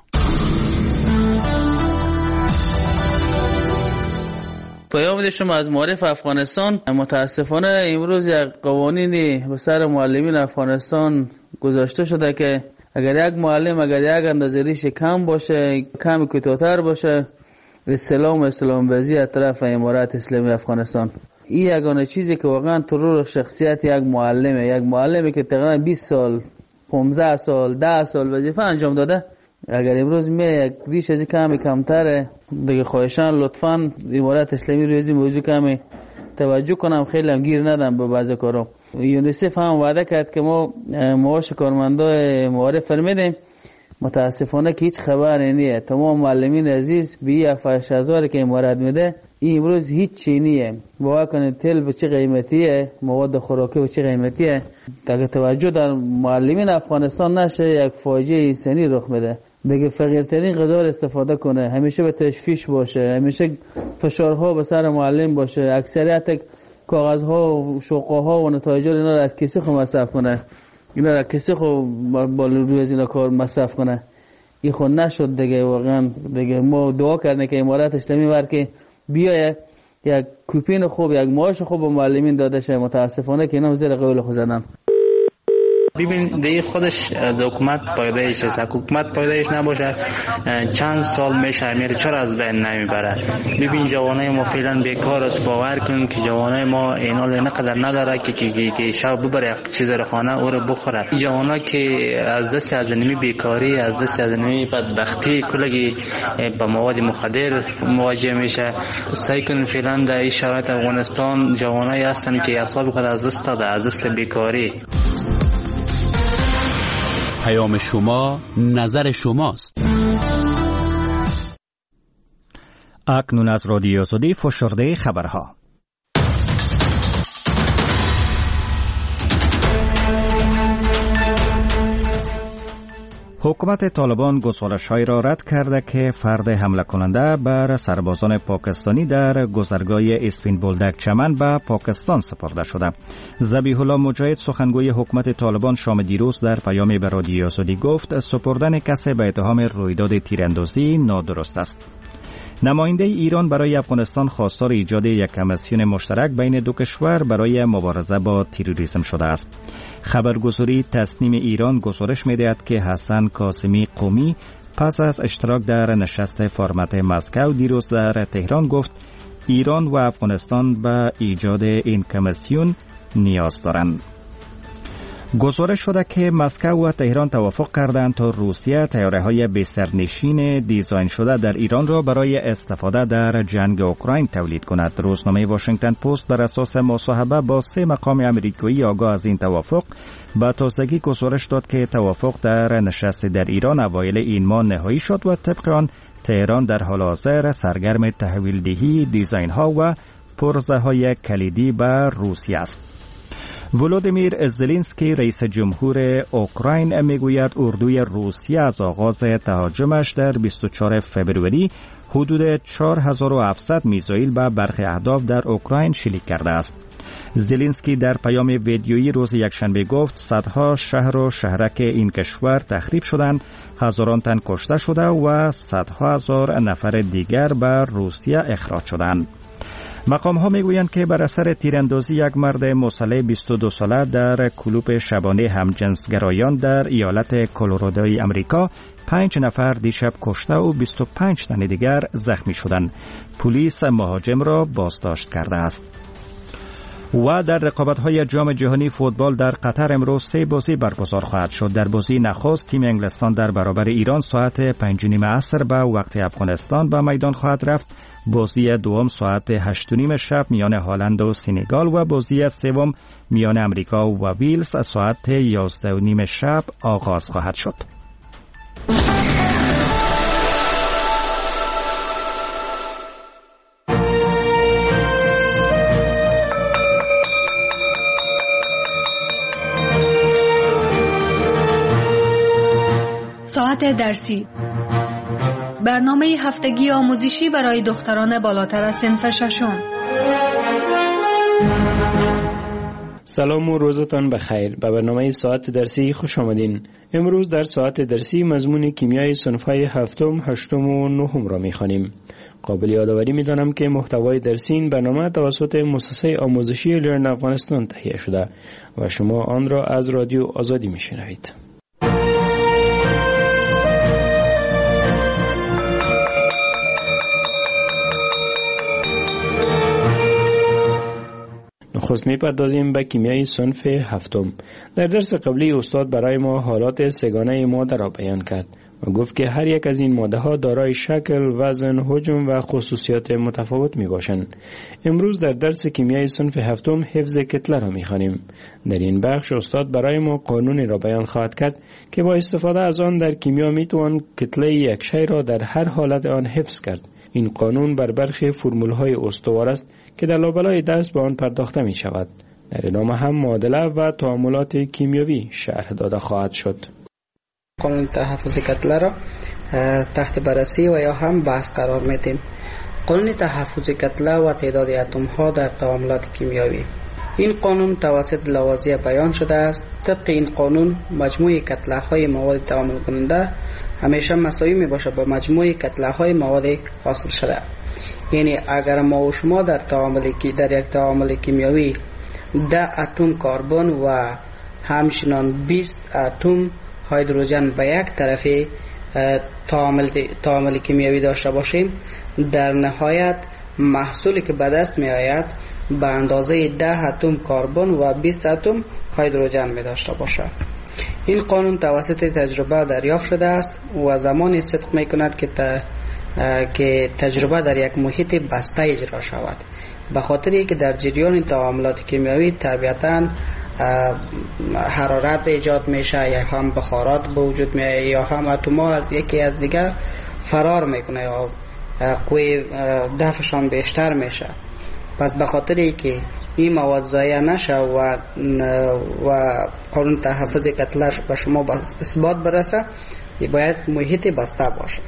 پیام شما از معارف افغانستان. متاسفانه امروز یک قوانینی به سر معلمین افغانستان گذاشته شده که اگر یک معلم اگر یک اندازه ریش کم باشه، کم کوتاه‌تر باشه، استلام استلام بازی از طرف امارات اسلامی افغانستان، این یگانه چیزی که واقعا ترور شخصیت یک معلمه. یک معلمی که تقریبا بیست سال، پانزده سال، ده سال وظیفه انجام داده، اگر امروز می یک ریش از کمی کمتره دیگه، خواهشان لطفاً امارات اسلامی روی موضوع کمی توجه کنم، خیلی هم گیر ندم به بعضی کارا. یونیسف هم وعده کرد که ما معاش کارمندای معارف فرمیدیم، متاسفانه که هیچ خبری نیه. تمام معلمین عزیز به افش هزاری که امارات میده این امروز هیچ چی نیه. باور کنید تل به چه قیمتیه، مواد خوراکی به چه قیمتیه. تا توجه در معلمین افغانستان نشه یک فاجعه انسانی رخ میده. دیگه فقیرترین غذا استفاده کنه، همیشه به تشویش باشه، همیشه فشارها به سر معلم باشه، اکثریت کاغذها و شوقها و نتایج اینا رو از کسی خو مصرف کنه، اینا رو کسی خو با روی از اینا کار مصرف کنه. این خود نشد دیگه. واقعا دیگه ما دعا کردیم که امارات اسلامی ور که بیایه یک کوپین خوب، یک معاش خوب به معلمین داده شه. متاسفانه که اینا زیر قول خود زدن. ببین دیگه خودش حکومت پایدایش است. حکومت پایدایش نباشه چند سال میشه میره، چرا از بین نمیبره؟ ببین جوانای ما فعلا بیکار است. باور کن که جوانای ما اینا نقدر نداره که که که شب ببره یک چیز رو خانه او رو بخوره. جوانا که از دست از نمی بیکاری، از دست از نمی بدبختی کلگی با مواد مخدر مواجه میشه. سعی کن فعلا در این شرایط افغانستان جوانای هستن که اعصاب خود از دست داده، از دست بیکاری. پیام شما، نظر شماست. اکنون از رادیو آزادی فشرده خبرها. حکومت طالبان گزارش‌هایی را رد کرده که فرد حمله کننده بر سربازان پاکستانی در گذرگاه اسپین بولدک چمن به پاکستان سپرده شده. ذبیح الله مجاهد سخنگوی حکومت طالبان شام دیروز در پیامی به رادیو آزادی گفت سپردن کسی به اتهام رویداد تیراندازی نادرست است. نماینده ایران برای افغانستان خواستار ایجاد یک کمیسیون مشترک بین دو کشور برای مبارزه با تروریسم شده است. خبرگزاری تسنیم ایران گزارش می‌دهد که حسن قاسمی قومی پس از اشتراک در نشست فرمت مسکو دیروز در تهران گفت ایران و افغانستان به ایجاد این کمیسیون نیاز دارند. گزارش شده که مسکو و تهران توافق کردند تا روسیه طیاره‌های بی سرنشین دیزاین شده در ایران را برای استفاده در جنگ اوکراین تولید کند. روزنامه واشنگتن پست بر اساس مصاحبه با سه مقام امریکایی آگاه از این توافق به تازگی گزارش داد که توافق در نشست در ایران اوایل این ماه نهایی شد و طبق آن تهران در حال حاضر سرگرم تحویل دهی دیزاین ها و پرزه های کلیدی به روسیه است. ولودیمیر زلنسکی رئیس جمهور اوکراین میگوید اردوی روسیه از آغاز تهاجمش در بیست و چهارم فوریه حدود چهار هزار و هفتصد میزایل به برخی اهداف در اوکراین شلیک کرده است. زلنسکی در پیام ویدیویی روز یکشنبه گفت صدها شهر و شهرک این کشور تخریب شدند، هزاران تن کشته شده و صدها هزار نفر دیگر به روسیه اخراج شدند. مقام ها میگویند که بر اثر تیراندازی یک مرد مسلح بیست و دو ساله در کلوب شبانه همجنسگرایان در ایالت کلرادوی امریکا پنج نفر دیشب کشته و بیست و پنج تن دیگر زخمی شدند. پلیس مهاجم را بازداشت کرده است. و در رقابت‌های جام جهانی فوتبال در قطر امروز سه بازی برگزار خواهد شد. در بازی نخست تیم انگلستان در برابر ایران ساعت پنج و نیم عصر به وقت افغانستان به میدان خواهد رفت. بازی دوم ساعت هشت و نیم شب میان هلند و سنگال و بازی سوم میان امریکا و ویلز ساعت یازده و نیم شب آغاز خواهد شد. ساعت درسی، برنامه هفتگی آموزشی برای دختران بالاتر از صنف ششم. سلام و روزتان بخیر. به برنامه ساعت درسی خوش آمدین. امروز در ساعت درسی مضمون کیمیای صنف‌های هفتم، هشتم و نهم را می‌خوانیم. قابل یادآوری می‌دانم که محتوای درسی این برنامه توسط مؤسسه آموزشی لرن افغانستان تهیه شده و شما آن را از رادیو آزادی می‌شنوید. نخست می‌پردازیم به کیمیای صنف هفتم. در درس قبلی استاد برای ما حالات سگانه ماده را بیان کرد و گفت که هر یک از این ماده‌ها دارای شکل، وزن، حجم و خصوصیات متفاوت میباشند. امروز در درس کیمیای صنف هفتم حفظ کتله را می‌خوانیم. در این بخش استاد برای ما قانونی را بیان خواهد کرد که با استفاده از آن در کیمیا میتوان کتله یک شی را در هر حالت آن حفظ کرد. این قانون بر برخی فرمول‌های استوار است که در لابلای درس به آن پرداخته می شود. در ادامه هم معادله و تعاملات کیمیایی شرح داده خواهد شد. قانون تحفظ کتله را تحت بررسی و یا هم بحث قرار میدیم. قانون تحفظ کتله و تعداد اتم ها در تعاملات کیمیایی. این قانون توسط لاوازیه بیان شده است. طبق این قانون مجموع کتله های مواد تعامل کننده همیشه مساوی می باشد با مجموع کتله های مواد حاصل شده. یعنی اگر ما و شما در تعامل در یک تعامل کیمیایی ده اتم کربن و همچنان بیست اتم هیدروژن به یک طرف تعامل تعامل کیمیایی داشته باشیم، در نهایت محصولی که به دست می آید به اندازه ده اتم کربن و بیست اتم هیدروژن می داشته باشد. این قانون توسط تجربه دریافت شده است و زمانی صدق می کند که ت... که تجربه در یک محیط بسته اجرا شود، به خاطر اینکه در جریان تعاملات کیمیایی طبیعتاً حرارت ایجاد میشه، یا هم بخارات به وجود میاد، یا هم اتم‌ها از یکی از دیگر فرار میکنه یا قوی دفعشان بیشتر میشه. پس به خاطر اینکه این مواد ضایع نشه و و قانون تحفظ کتله به شما اثبات برسه، باید محیط بسته باشه.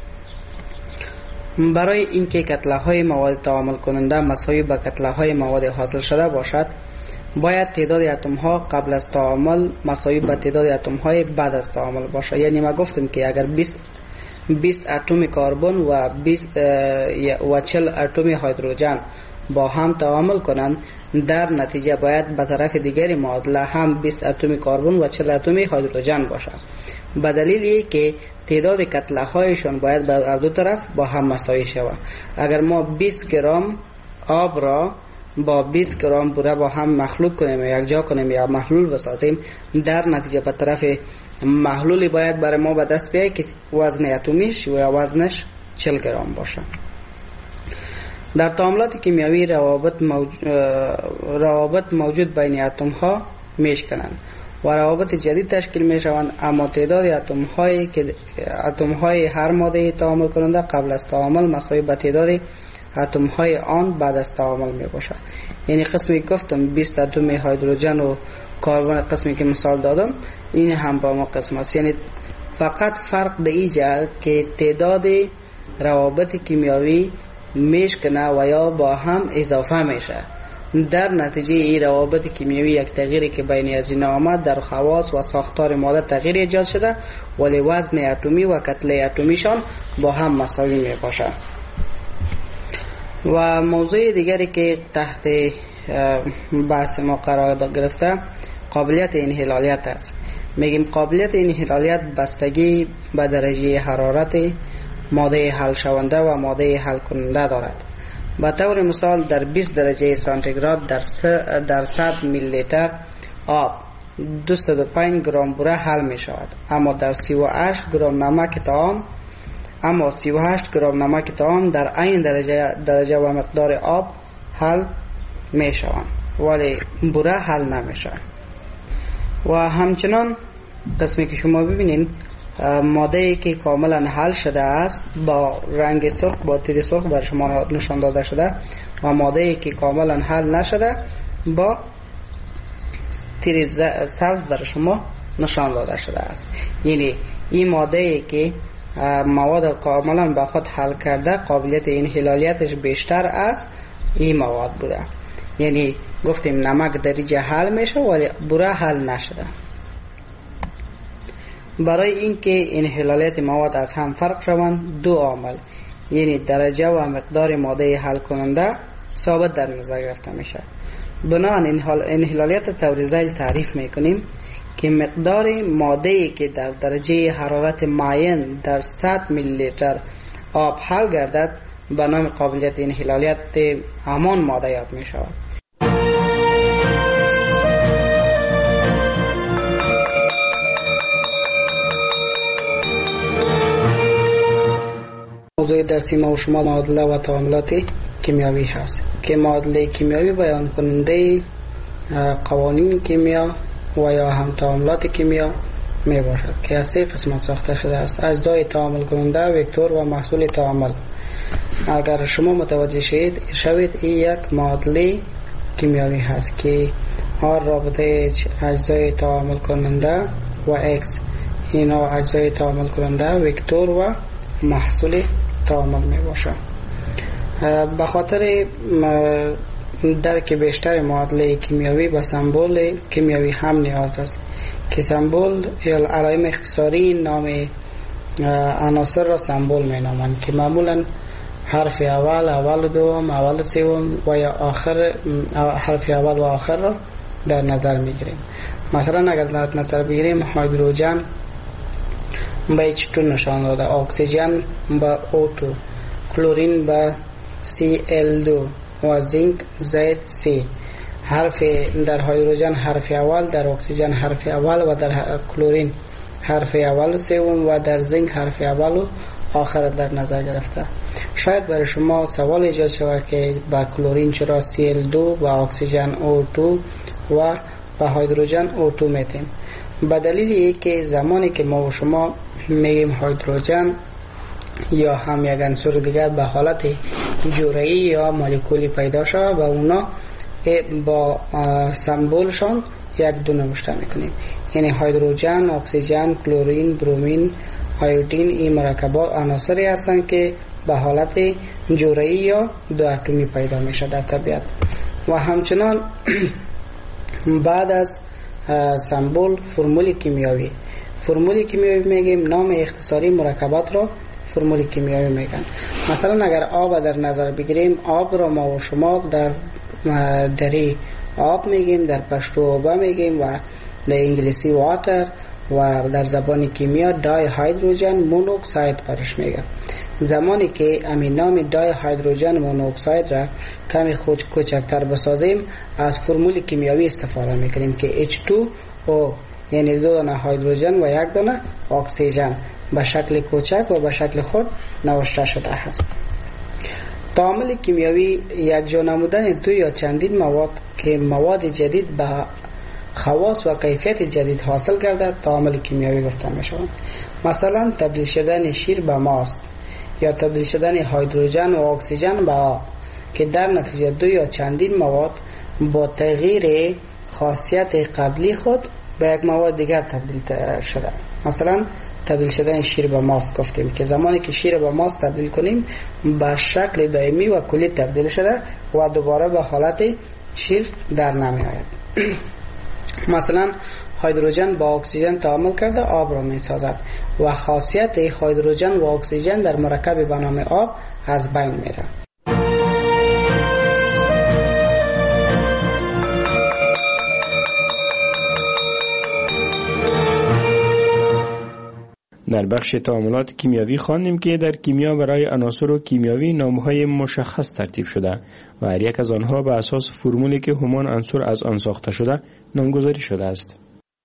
برای اینکه کتله های مواد تعامل کننده مساوی با کتله های مواد حاصل شده باشد، باید تعداد اتم ها قبل از تعامل مساوی با تعداد اتم های بعد از تعامل باشه. یعنی ما گفتیم که اگر بیست بیست اتم کربن و بیست و چهل اتم هیدروژن با هم تعامل کنند، در نتیجه باید به طرف دیگری معادله هم بیست اتم کربن و چهل اتم هیدروژن باشد، به دلیلی که تعداد کتله هایشان باید به هر دو طرف با هم مساوی شود. اگر ما بیست گرم آب را با بیست گرم بوره با هم مخلوط کنیم یا یک جا کنیم یا محلول بسازیم، در نتیجه به طرف محلولی باید برای ما به دست بیاید که وزن اتمیش یا وزنش چهل گرم باشه. در تعاملات کیمیایی روابط موجود, روابط موجود بین اتم ها میشکنند و روابط جدید تشکیل می شوند، اما تعداد اتم هایی که اتم های هر ماده تعامل کننده قبل از تعامل مساوی با تعداد اتم های آن بعد از تعامل می باشد. یعنی قسمی گفتم بیست اتم هیدروژن و کربن، قسمی که مثال دادم این هم با ما قسم است. یعنی فقط فرق در اینجا که تعداد روابط کیمیایی میشکنه و یا با هم اضافه میشه. در نتیجه این روابط کیمیایی یک تغییری که بین از این آمد در خواص و ساختار ماده تغییر ایجاد شده، ولی وزن اتمی و کتله اتمیشان با هم مساوی می باشه. و موضوع دیگری که تحت بحث ما قرار گرفته قابلیت انحلالیت است. میگیم قابلیت انحلالیت بستگی به درجه حرارت ماده حل شونده و ماده حل کننده دارد. به طور مثال در بیست درجه سانتیگراد در در صد میلی لیتر آب دویست و پنج گرم بوره حل می شود، اما در سی و هشت گرم نمک طعام اما سی و هشت گرم نمک طعام در این درجه درجه و مقدار آب حل می شوند، ولی بوره حل نمی شود. و همچنان قسمی که شما ببینید ماده که کاملا حل شده است با رنگ سرخ با تیر سرخ بر شما نشان داده شده و ماده که کاملا حل نشده با تیر سبز بر شما نشان داده شده است. یعنی این ماده که مواد کاملا به خود حل کرده قابلیت انحلالیتش بیشتر از این مواد بوده. یعنی گفتیم نمک درجه حل میشه ولی بوره حل نشده. برای اینکه انحلالیت مواد از هم فرق شوند دو عامل یعنی درجه و مقدار ماده حل کننده ثابت در نظر گرفته میشه. بنابراین انحلالیت طور ذیل تعریف میکنیم که مقدار ماده‌ای که در درجه حرارت معین در صد میلی لیتر آب حل گردد به نام قابلیت انحلالیت همان ماده یاد می شود. موضوع درسی ما و شما معادله و تعاملات کیمیایی هست که معادله کیمیایی بیان کننده قوانین کیمیا و یا هم تعاملات کیمیا می باشد که از سه قسمت ساخته شده است: اجزای تعامل کننده، وکتور و محصول تعامل. اگر شما متوجه شوید شوید این یک معادله کیمیایی هست که آر رابطه اجزای تعامل کننده و X اینا اجزای تعامل کننده وکتور و محصول تعامل می باشه. به خاطر درک بیشتر معادله کیمیایی به سمبل کیمیایی هم نیاز است که سمبل یا علائم اختصاری نام عناصر را سمبل می نامند که معمولا حرف اول، اول دوم، اول سوم و یا آخر حرف اول و آخر را در نظر می گیریم. مثلا اگر در نظر بگیریم هیدروژن به اچ دو نشان داده، اکسیژن به او دو، کلورین به سی ال دو و زینک زد سی. حرف در هیدروژن حرف اول، در اکسیژن حرف اول و در کلورین حرف اول و سوم و در زینک حرف اول و آخر در نظر گرفته. شاید برای شما سوال ایجاد شود که با کلورین چرا سی ال دو، با اکسیژن او دو و با هیدروژن او دو میتیم؟ به دلیل یک که زمانی که ما و شما میگیم هیدروژن یا هم یک عنصر دیگر به حالت جرعه‌ای یا مولکولی پیدا شود و اونا با سمبولشان یک دو نوشته میکنیم. یعنی هیدروژن، اکسیژن، کلورین، برومین، آیودین، این مرکبات عناصری هستند که به حالت جرعه‌ای یا دو اتمی پیدا میشه در طبیعت. و همچنان بعد از سمبول فرمول کیمیایی، فرمول کیمیایی میگیم نام اختصاری مرکبات را فرمول کیمیایی میگن. مثلا اگر آب در نظر بگیریم، آب را ما و شما در دری آب میگیم، در پشتو آب میگیم و در انگلیسی واتر و در زبان کیمیا دای هیدروژن مونوکساید برش میگن. زمانی که امین نام دای هیدروژن مونوکساید را کمی خود کوچکتر بسازیم، از فرمول کیمیایی استفاده میکنیم که اچ دو او، یعنی دو دانه هیدروژن و یک دانه اکسیژن به شکل کوچک و به شکل خود نوشته شده است. تعامل کیمیایی یک جا نمودن دو یا چندین مواد که مواد جدید به خواص و کیفیت جدید حاصل کرده تعامل کیمیایی گفته می شود. مثلا تبدیل شدن شیر به ماست یا تبدیل شدن هیدروژن و اکسیژن به آب که در نتیجه دو یا چندین مواد با تغییر خاصیت قبلی خود به یک مواد دیگر تبدیل شده. مثلا تبدیل شدن شیر به ماست گفتیم که زمانی که شیر به ماست تبدیل کنیم به شکل دائمی و کلی تبدیل شده و دوباره به حالت شیر در نمی آید. مثلا هیدروژن با اکسیژن تعامل کرده آب را می سازد و خاصیت هیدروژن و اکسیژن در مرکب به نام آب از بین میره. در بخش تعاملات کیمیایی خواندیم که در کیمیا برای عناصر و کیمیایی نامهای مشخص ترتیب شده و هر یک از آنها به اساس فرمولی که همان عنصر از آن ساخته شده نامگذاری شده است.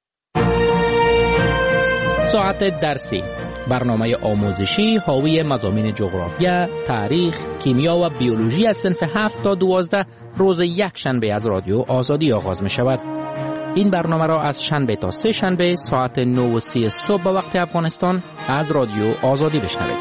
ساعت درسی، برنامه آموزشی حاوی مضامین جغرافیا، تاریخ، کیمیا و بیولوژی از صنف هفت تا دوازده روز یک شنبه از رادیو آزادی آغاز می شود. این برنامه را از شنبه تا سه شنبه ساعت نه و سی صبح به وقت افغانستان از رادیو آزادی بشنوید.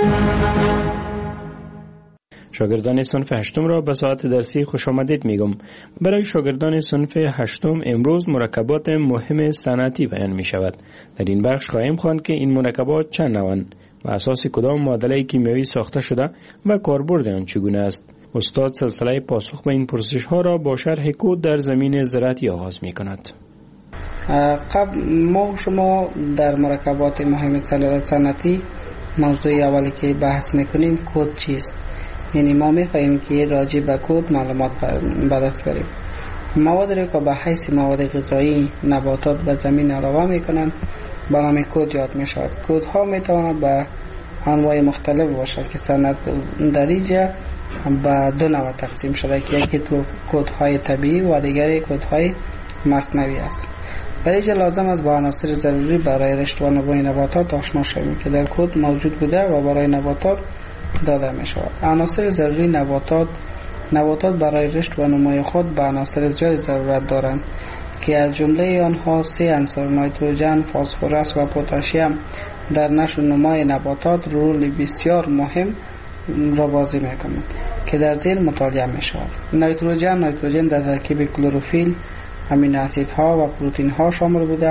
شاگردان صنف هشتم را به ساعت درسی خوش آمدید میگم. برای شاگردان صنف هشتم امروز مرکبات مهم صنعتی بیان می شود. در این بخش خواهیم خواند که این مرکبات چند نوعند و اساس کدام معادله کیمیایی ساخته شده و کاربرد آن چگونه است. استاد سلسله پاسخ به این پرسش ها را با شرح کد در زمین زراعتی آغاز می کند. قبل ما شما در مرکبات مهم صنعتی موضوع اولی که بحث میکنیم کد چیست؟ یعنی ما میخواهیم که راجع به کد معلومات به دست بریم. مواد را که به حیث مواد غذایی نباتات به زمین علاوه میکنند به نام کد یاد میشود. کد ها میتواند به انواع مختلف باشد که صنعت دریجه به دو نوع تقسیم شده که یکی تو کدهای طبیعی و دیگری کدهای مصنوعی است. دریجه لازم است با عناصر ضروری برای رشد و نمو نباتات آشنا شویم که در کد موجود بوده و برای نباتات داده می شود. عناصر ضروری نباتات نباتات برای رشد و نمو خود به عناصر زیاد ضرورت دارند که از جمله آنها سه عنصر نیتروژن، فسفرس و پتاسیم در نشو و نمای نباتات رول بسیار مهم را بازی میکنند که در زیر مطالعه می شود. نیتروژن نیتروژن در ترکیب کلروفیل، امینو اسیدها و پروتئین ها شامل بوده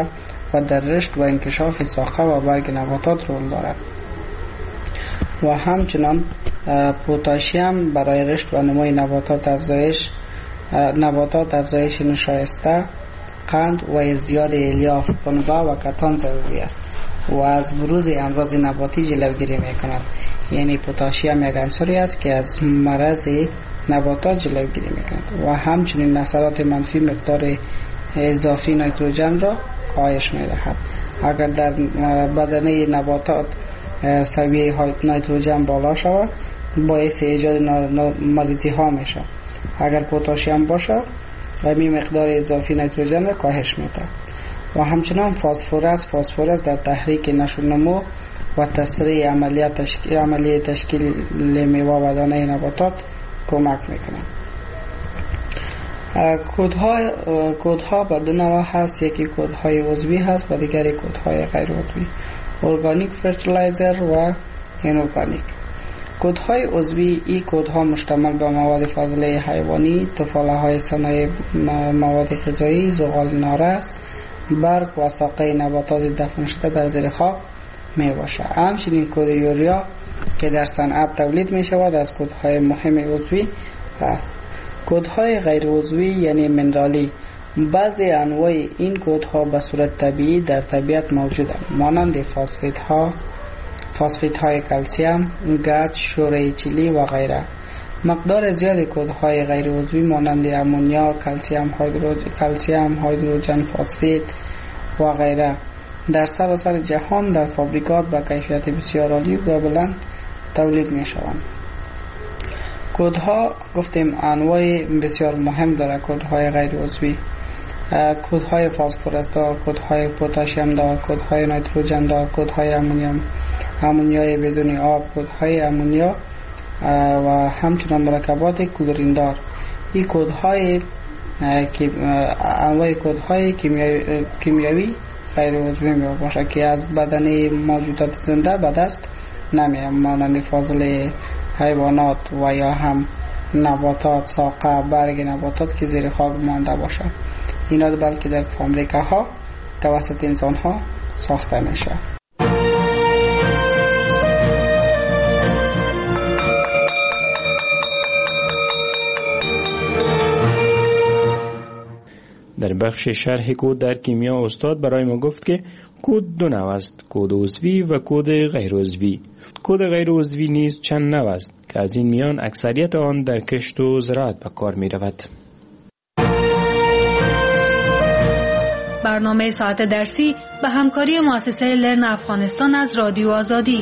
و در رشد و انکشاف ساقه و برگ نباتات رول دارد و همچنان پتاسیم برای رشد و نمای نباتات افزایش نباتات افزایش نشایسته، قند و ازدیاد الیاف، پنبه و کتان ضروری است و از بروز امراض نباتی جلوگیری میکند. یعنی پتاسیم یک عنصری است که از مرض نباتات جلوگیری میکند و همچنین اثرات منفی مقدار اضافی نیتروژن را کاهش میدهد. اگر در بدنه نباتات سویه نیتروژن بالا شود باعث ایجاد مریضی ها میشه. اگر پتاسیم باشه می مقدار اضافی نیتروژن را کاهش میده و همچنان فسفرس فسفرس در تحریک نشو نمو و تسریع عملیات تشکیل عملیه تشکیل میوه و دانه نباتات کمک میکنه. کودها کودها به دو نوع هست، یکی کودهای عضوی هست و دیگری کودهای غیر عضوی، ارگانیک فرتیلایزر و اینورگانیک. کودهای عضوی این کودها مشتمل به مواد فاضله حیوانی، تفاله های صنایع مواد غذایی، زغال نارس، برگ و ساقه نباتات دفن شده در زیر خاک می باشه. همچنین کود یوریا که در صنعت تولید می شود از کودهای مهم عضوی است. کودهای غیر عضوی یعنی منرالی، بعضی انواع این کودها به صورت طبیعی در طبیعت موجودند، مانند فاسفیت ها فاسفیت های کلسیم، گچ، شوره چلی و غیره. مقدار زیاد کودهای غیر عضوی مانند امونیا، کلسیم هیدروژن کلسیم هیدروژن فاسفیت و غیره در سراسر جهان در فابریکات با کیفیت بسیار عالی و بلند تولید می شوند. کودها گفتیم انواع بسیار مهم داره. کودهای غیر عضوی، کودهای فسفرس دار، کودهای پتاسیم دار، کودهای نیتروژن دار، کودهای امونیوم امونیای بدون آب، کودهای امونیا و همچنین مرکبات کلورین دار. این کودهای که انواع کودهای کیمیایی غیر عضوی می باشه که از بدن موجودات زنده به دست نمیاد، مانند فاضله حیوانات و یا هم نباتات، ساقه، برگ نباتات که زیر خاک مانده باشه. اینا بلکه در فابریکه ها توسط انسان ها ساخته میشه. در بخش شرح کود در کیمیا استاد برای ما گفت که کود دو نوع است، کود عضوی و کود غیر عضوی. کود غیر عضوی نیز چند نوع است که از این میان اکثریت آن در کشت و زراعت به کار می رود. برنامه ساعت درسی به همکاری مؤسسه لرن افغانستان از رادیو آزادی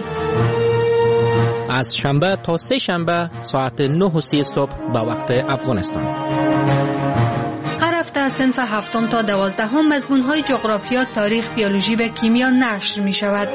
از شنبه تا سه شنبه ساعت نه و سی صبح به وقت افغانستان. هر هفته از صنف هفتم تا دوازدهم مضمون‌های جغرافیا، تاریخ، بیولوژی و کیمیا نشر می شود.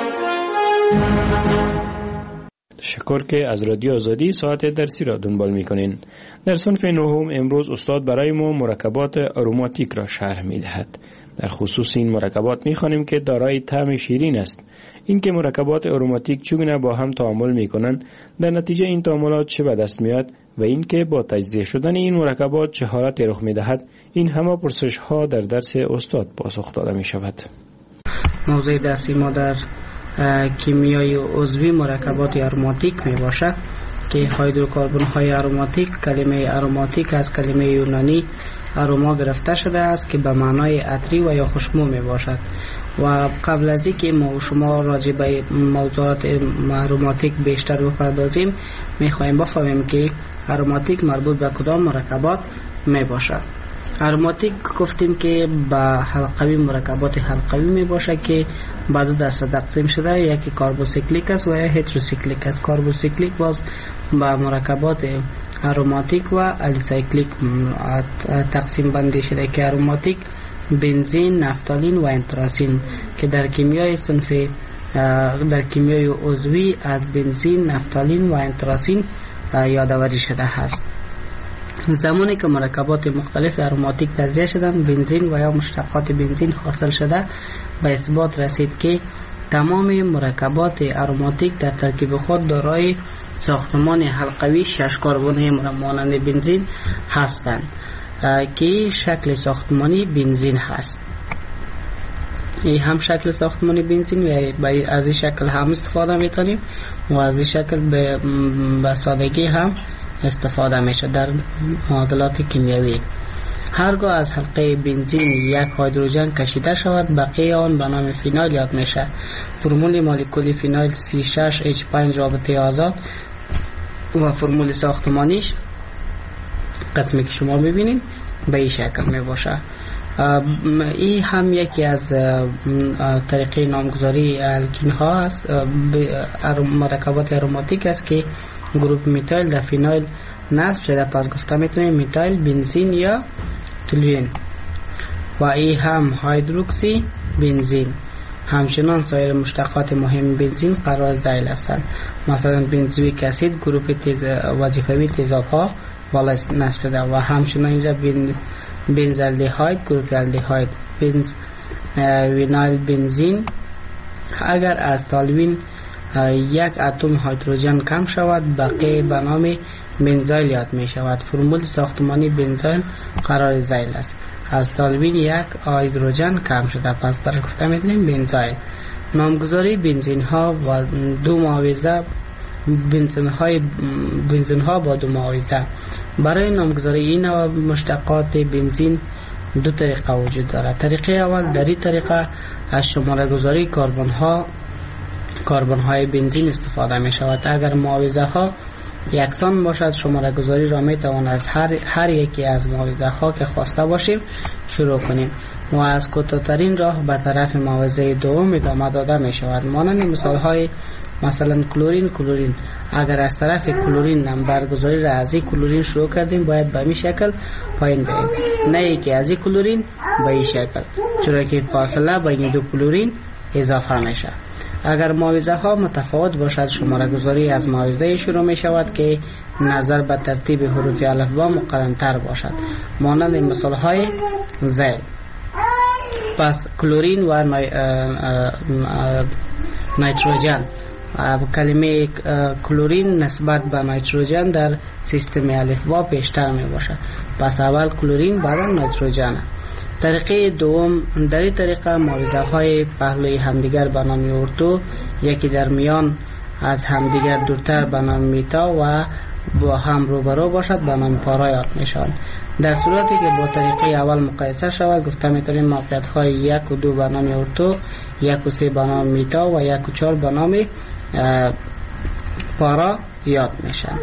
تشکر که از رادیو آزادی ساعت درسی را دنبال می‌کنین. در صنف نهم امروز استاد برای ما مرکبات آروماتیک را شرح می‌دهد. در خصوص این مرکبات می‌خوانیم که دارای طعم شیرین است. اینکه مرکبات آروماتیک چگونه با هم تعامل می‌کنند، در نتیجه این تعاملات چه به دست میاد و اینکه با تجزیه شدن این مرکبات چه حالتی رخ می‌دهد، این همه پرسش‌ها در درس استاد پاسخ داده می‌شود. موضوع درسی ما در کیمیای عضوی مرکبات آروماتیک می باشد که هیدروکربن های آروماتیک، کلمه آروماتیک از کلمه یونانی آروما گرفته شده است که به معنای عطری و یا خوشبو می باشد. و قبل از اینکه ما و شما راجع به موضوعات آروماتیک بیشتر بپردازیم، می خواهیم بفهمیم که آروماتیک مربوط به کدام مرکبات می باشد. آروماتیک گفتیم که به حلقوی مرکبات حلقوی می باشه که به دو دسته تقسیم شده، یکی کاربوسیکلیک است و یا هتروسیکلیک است. کاربوسیکلیک باز به مرکبات آروماتیک و الیسایکلیک تقسیم بندی شده که آروماتیک بنزین، نفتالین و انتراسین که در کیمیای صنف در کیمیای عضوی از بنزین، نفتالین و انتراسین یادآوری شده است. زمانی که مرکبات مختلف آروماتیک تجزیه شدند، بنزین و یا مشتقات بنزین حاصل شده، به اثبات رسید که تمام مرکبات آروماتیک در ترکیب خود دارای ساختمان حلقوی شش کربنی مانند بنزین هستند که شکل ساختمانی بنزین هست. این هم شکل ساختمانی بنزین و از این شکل هم استفاده میتونیم و از این شکل به, به سادگی هم استفاده میشه در معادلات کیمیایی. هرگاه از حلقه بنزین یک هیدروژن کشیده شود بقیه آن به نام فینال یاد میشه. فرمول مولکولی فینال سی شش اچ پنج رابطه آزاد و فرمول ساختمانیش قسمی که شما ببینید به این شکل می باشه. این هم یکی از طریقه نامگذاری الکین ها است، مرکبات اروماتیک است که گروپ میتایل در فینال نصب شده، پس گفته میتونیم میتایل بنزین یا تولوین. و این هم هیدروکسی بنزین. همچنان سایر مشتقات مهم بنزین قرار ذیل هستند، مثلا بنزویک اسید گروپ تیز وظیفوی تیزاب ها بالا نصب شده و همچنان اینجا بن بنزالدهاید گروپ الدهاید. بنز وینایل بنزین. اگر از تالوین یک اتم هیدروژن کم شود بقیه به نام بنزایل یاد می شود. فرمول ساختمانی بنزایل قرار ذیل است. از تالوین یک هیدروژن کم شده، پس برای گفته می‌دونیم بنزایل. نامگذاری بنزین ها و دو معاوضه بنزین های بنزین ها با دو معاوضه. برای نامگذاری این مشتقات بنزین دو طریقه وجود دارد. طریقه اول، در این طریقه از شماره گذاری کربن ها کربن های بنزین استفاده می شود. اگر معاوضه ها یکسان باشد شماره گذاری را می توان از هر, هر یکی از معاوضه ها که خواسته باشیم شروع کنیم و از کوتاه‌ترین راه به طرف معاوضه دوم ادامه داده می شود. مانند مثال های مثلا کلورین کلورین. اگر از طرف کلورین نمبر گذاری را از این کلورین شروع کردیم باید به این شکل پایین بریم، نه ای که از این کلورین به این شکل، چرا که فاصله بین دو کلورین اضافه میشه. اگر معاوضه ها متفاوت باشد شماره گذاری از معاوضه شروع می شود که نظر به ترتیب حروف الفبا مقدم تر باشد، مانند مثال های ذیل. پس کلورین و نیتروژن. کلمه کلورین نسبت به نیتروژن در سیستم الفبا پیشتر می باشد، پس اول کلورین بعد نیتروژن. طریقه دوم، در این طریقه معاوضه های پهلوی همدیگر به نام اردو، یکی در میان از همدیگر دورتر به نام میتا و با هم روبرو باشد به نام پارا یاد می شوند. در صورتی که با طریقه اول مقایسه شود گفته میتونیم موقعیت های یک و دو به نام اردو، یک و سه به نام میتا و یک و چهار به نام پارا یاد میشن.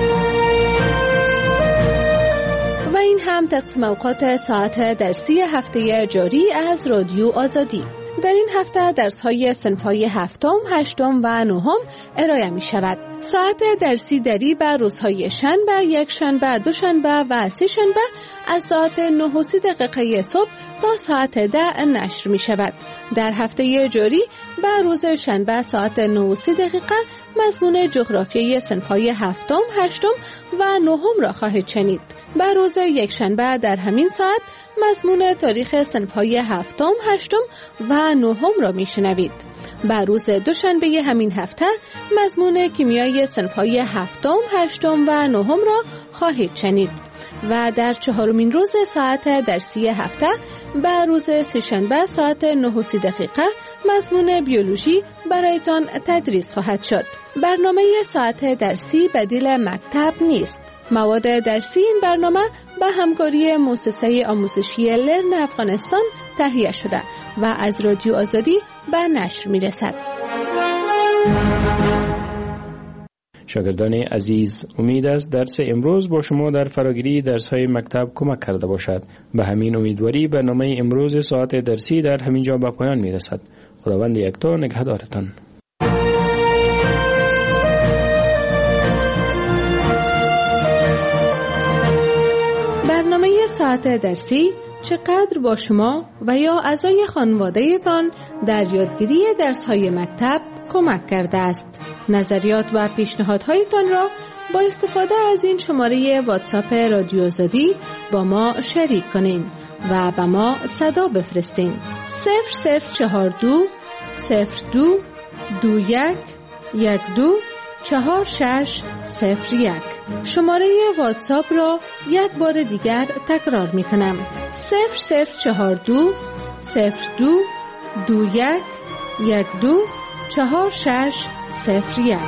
و این هم تقسیم اوقات ساعت درسی هفته جاری از رادیو آزادی. در این هفته درس‌های صنف‌های هفتم، هشتم و نهم ارائه می شود. ساعت درسی دری بر روزهای شنبه، یک شنبه، دو شنبه و سه شنبه از ساعت نه و سی دقیقه صبح تا ساعت ده نشر می شود. در هفته جاری بر روز شنبه ساعت نه و سی دقیقه مضمون جغرافیای صنف‌های هفتم، هشتم و نهم را خواهید شنید. بر روز یک شنبه در همین ساعت مضمون تاریخ صنف‌های هفتم، هشتم و نهم را میشنوید. بر روز دوشنبه همین هفته مضمون کیمیای صنف‌های هفتم، هشتم و نهم را خواهید شنید. و در چهارمین روز ساعت درسی هفته بر روز سه‌شنبه ساعت نه و سی دقیقه مضمون بیولوژی برایتان تدریس خواهد شد. برنامه ساعت درسی بدیل مکتب نیست. مواد درسی این برنامه به همکاری مؤسسه آموزشی لرن افغانستان تهیه شده و از رادیو آزادی به نشر می رسد. شاگردان عزیز، امید است درس امروز با شما در فراگیری درس‌های مکتب کمک کرده باشد. به همین امیدواری برنامه امروز ساعت درسی در همین جا به پایان می رسد. خداوند یکتا نگهدارتان. برنامه ساعت درسی چقدر با شما و یا اعضای خانواده‌تان در یادگیری درس‌های مکتب کمک کرده است؟ نظریات و پیشنهادهایتان را با استفاده از این شماره واتساپ رادیو آزادی با ما شریک کنین و به ما صدا بفرستین. صفر صفر چهار دو صفر دو دو یک یک دو چهار شش صفر یک. شماره واتساپ را یک بار دیگر تکرار می کنم. صفر صفر چهار دو صفر دو دو یک یک دو چهار شش صفر یک.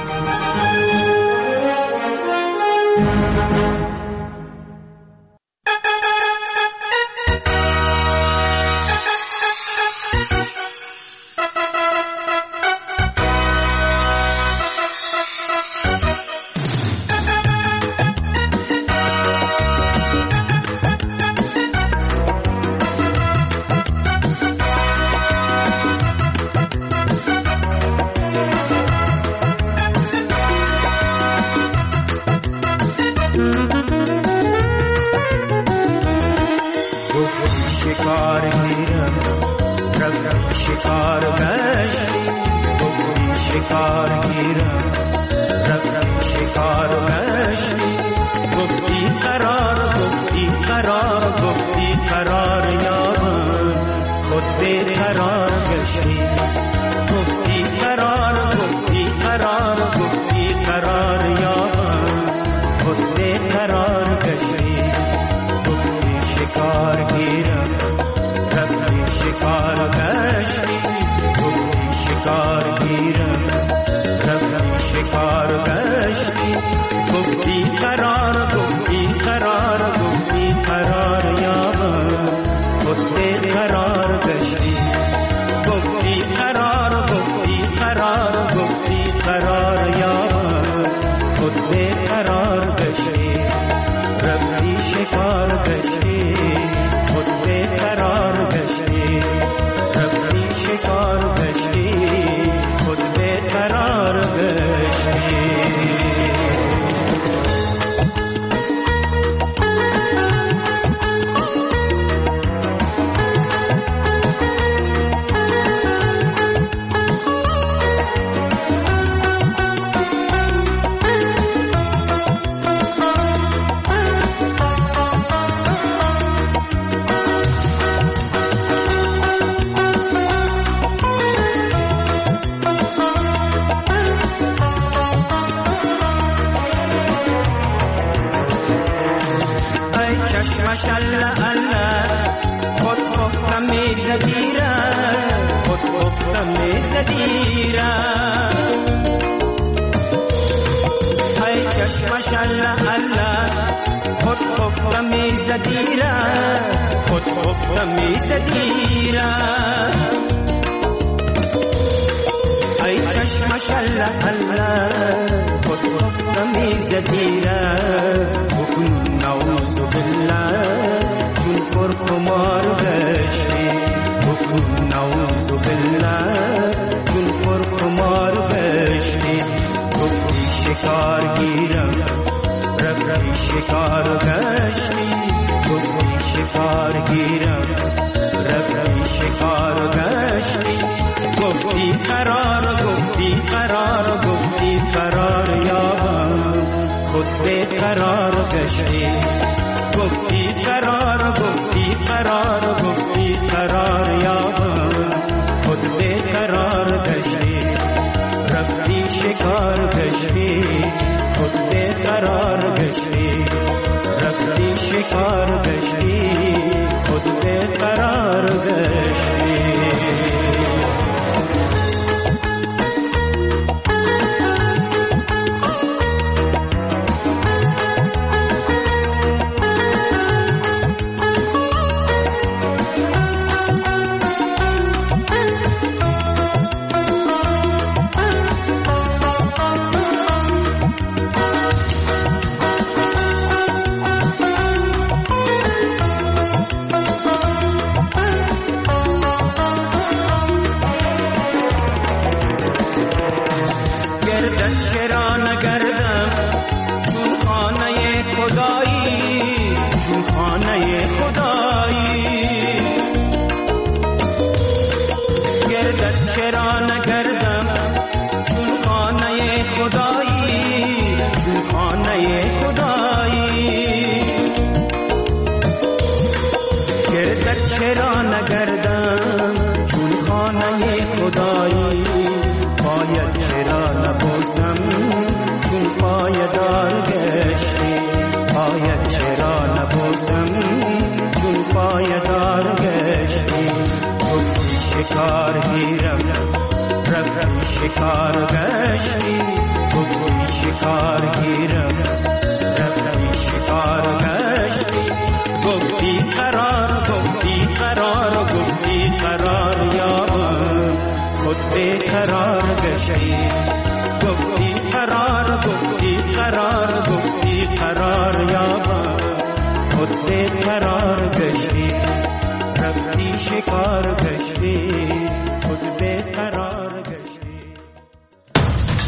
شکار گیرم رفتی شکار گشتی گفتی شکار گیرم رفتی شکار گشتی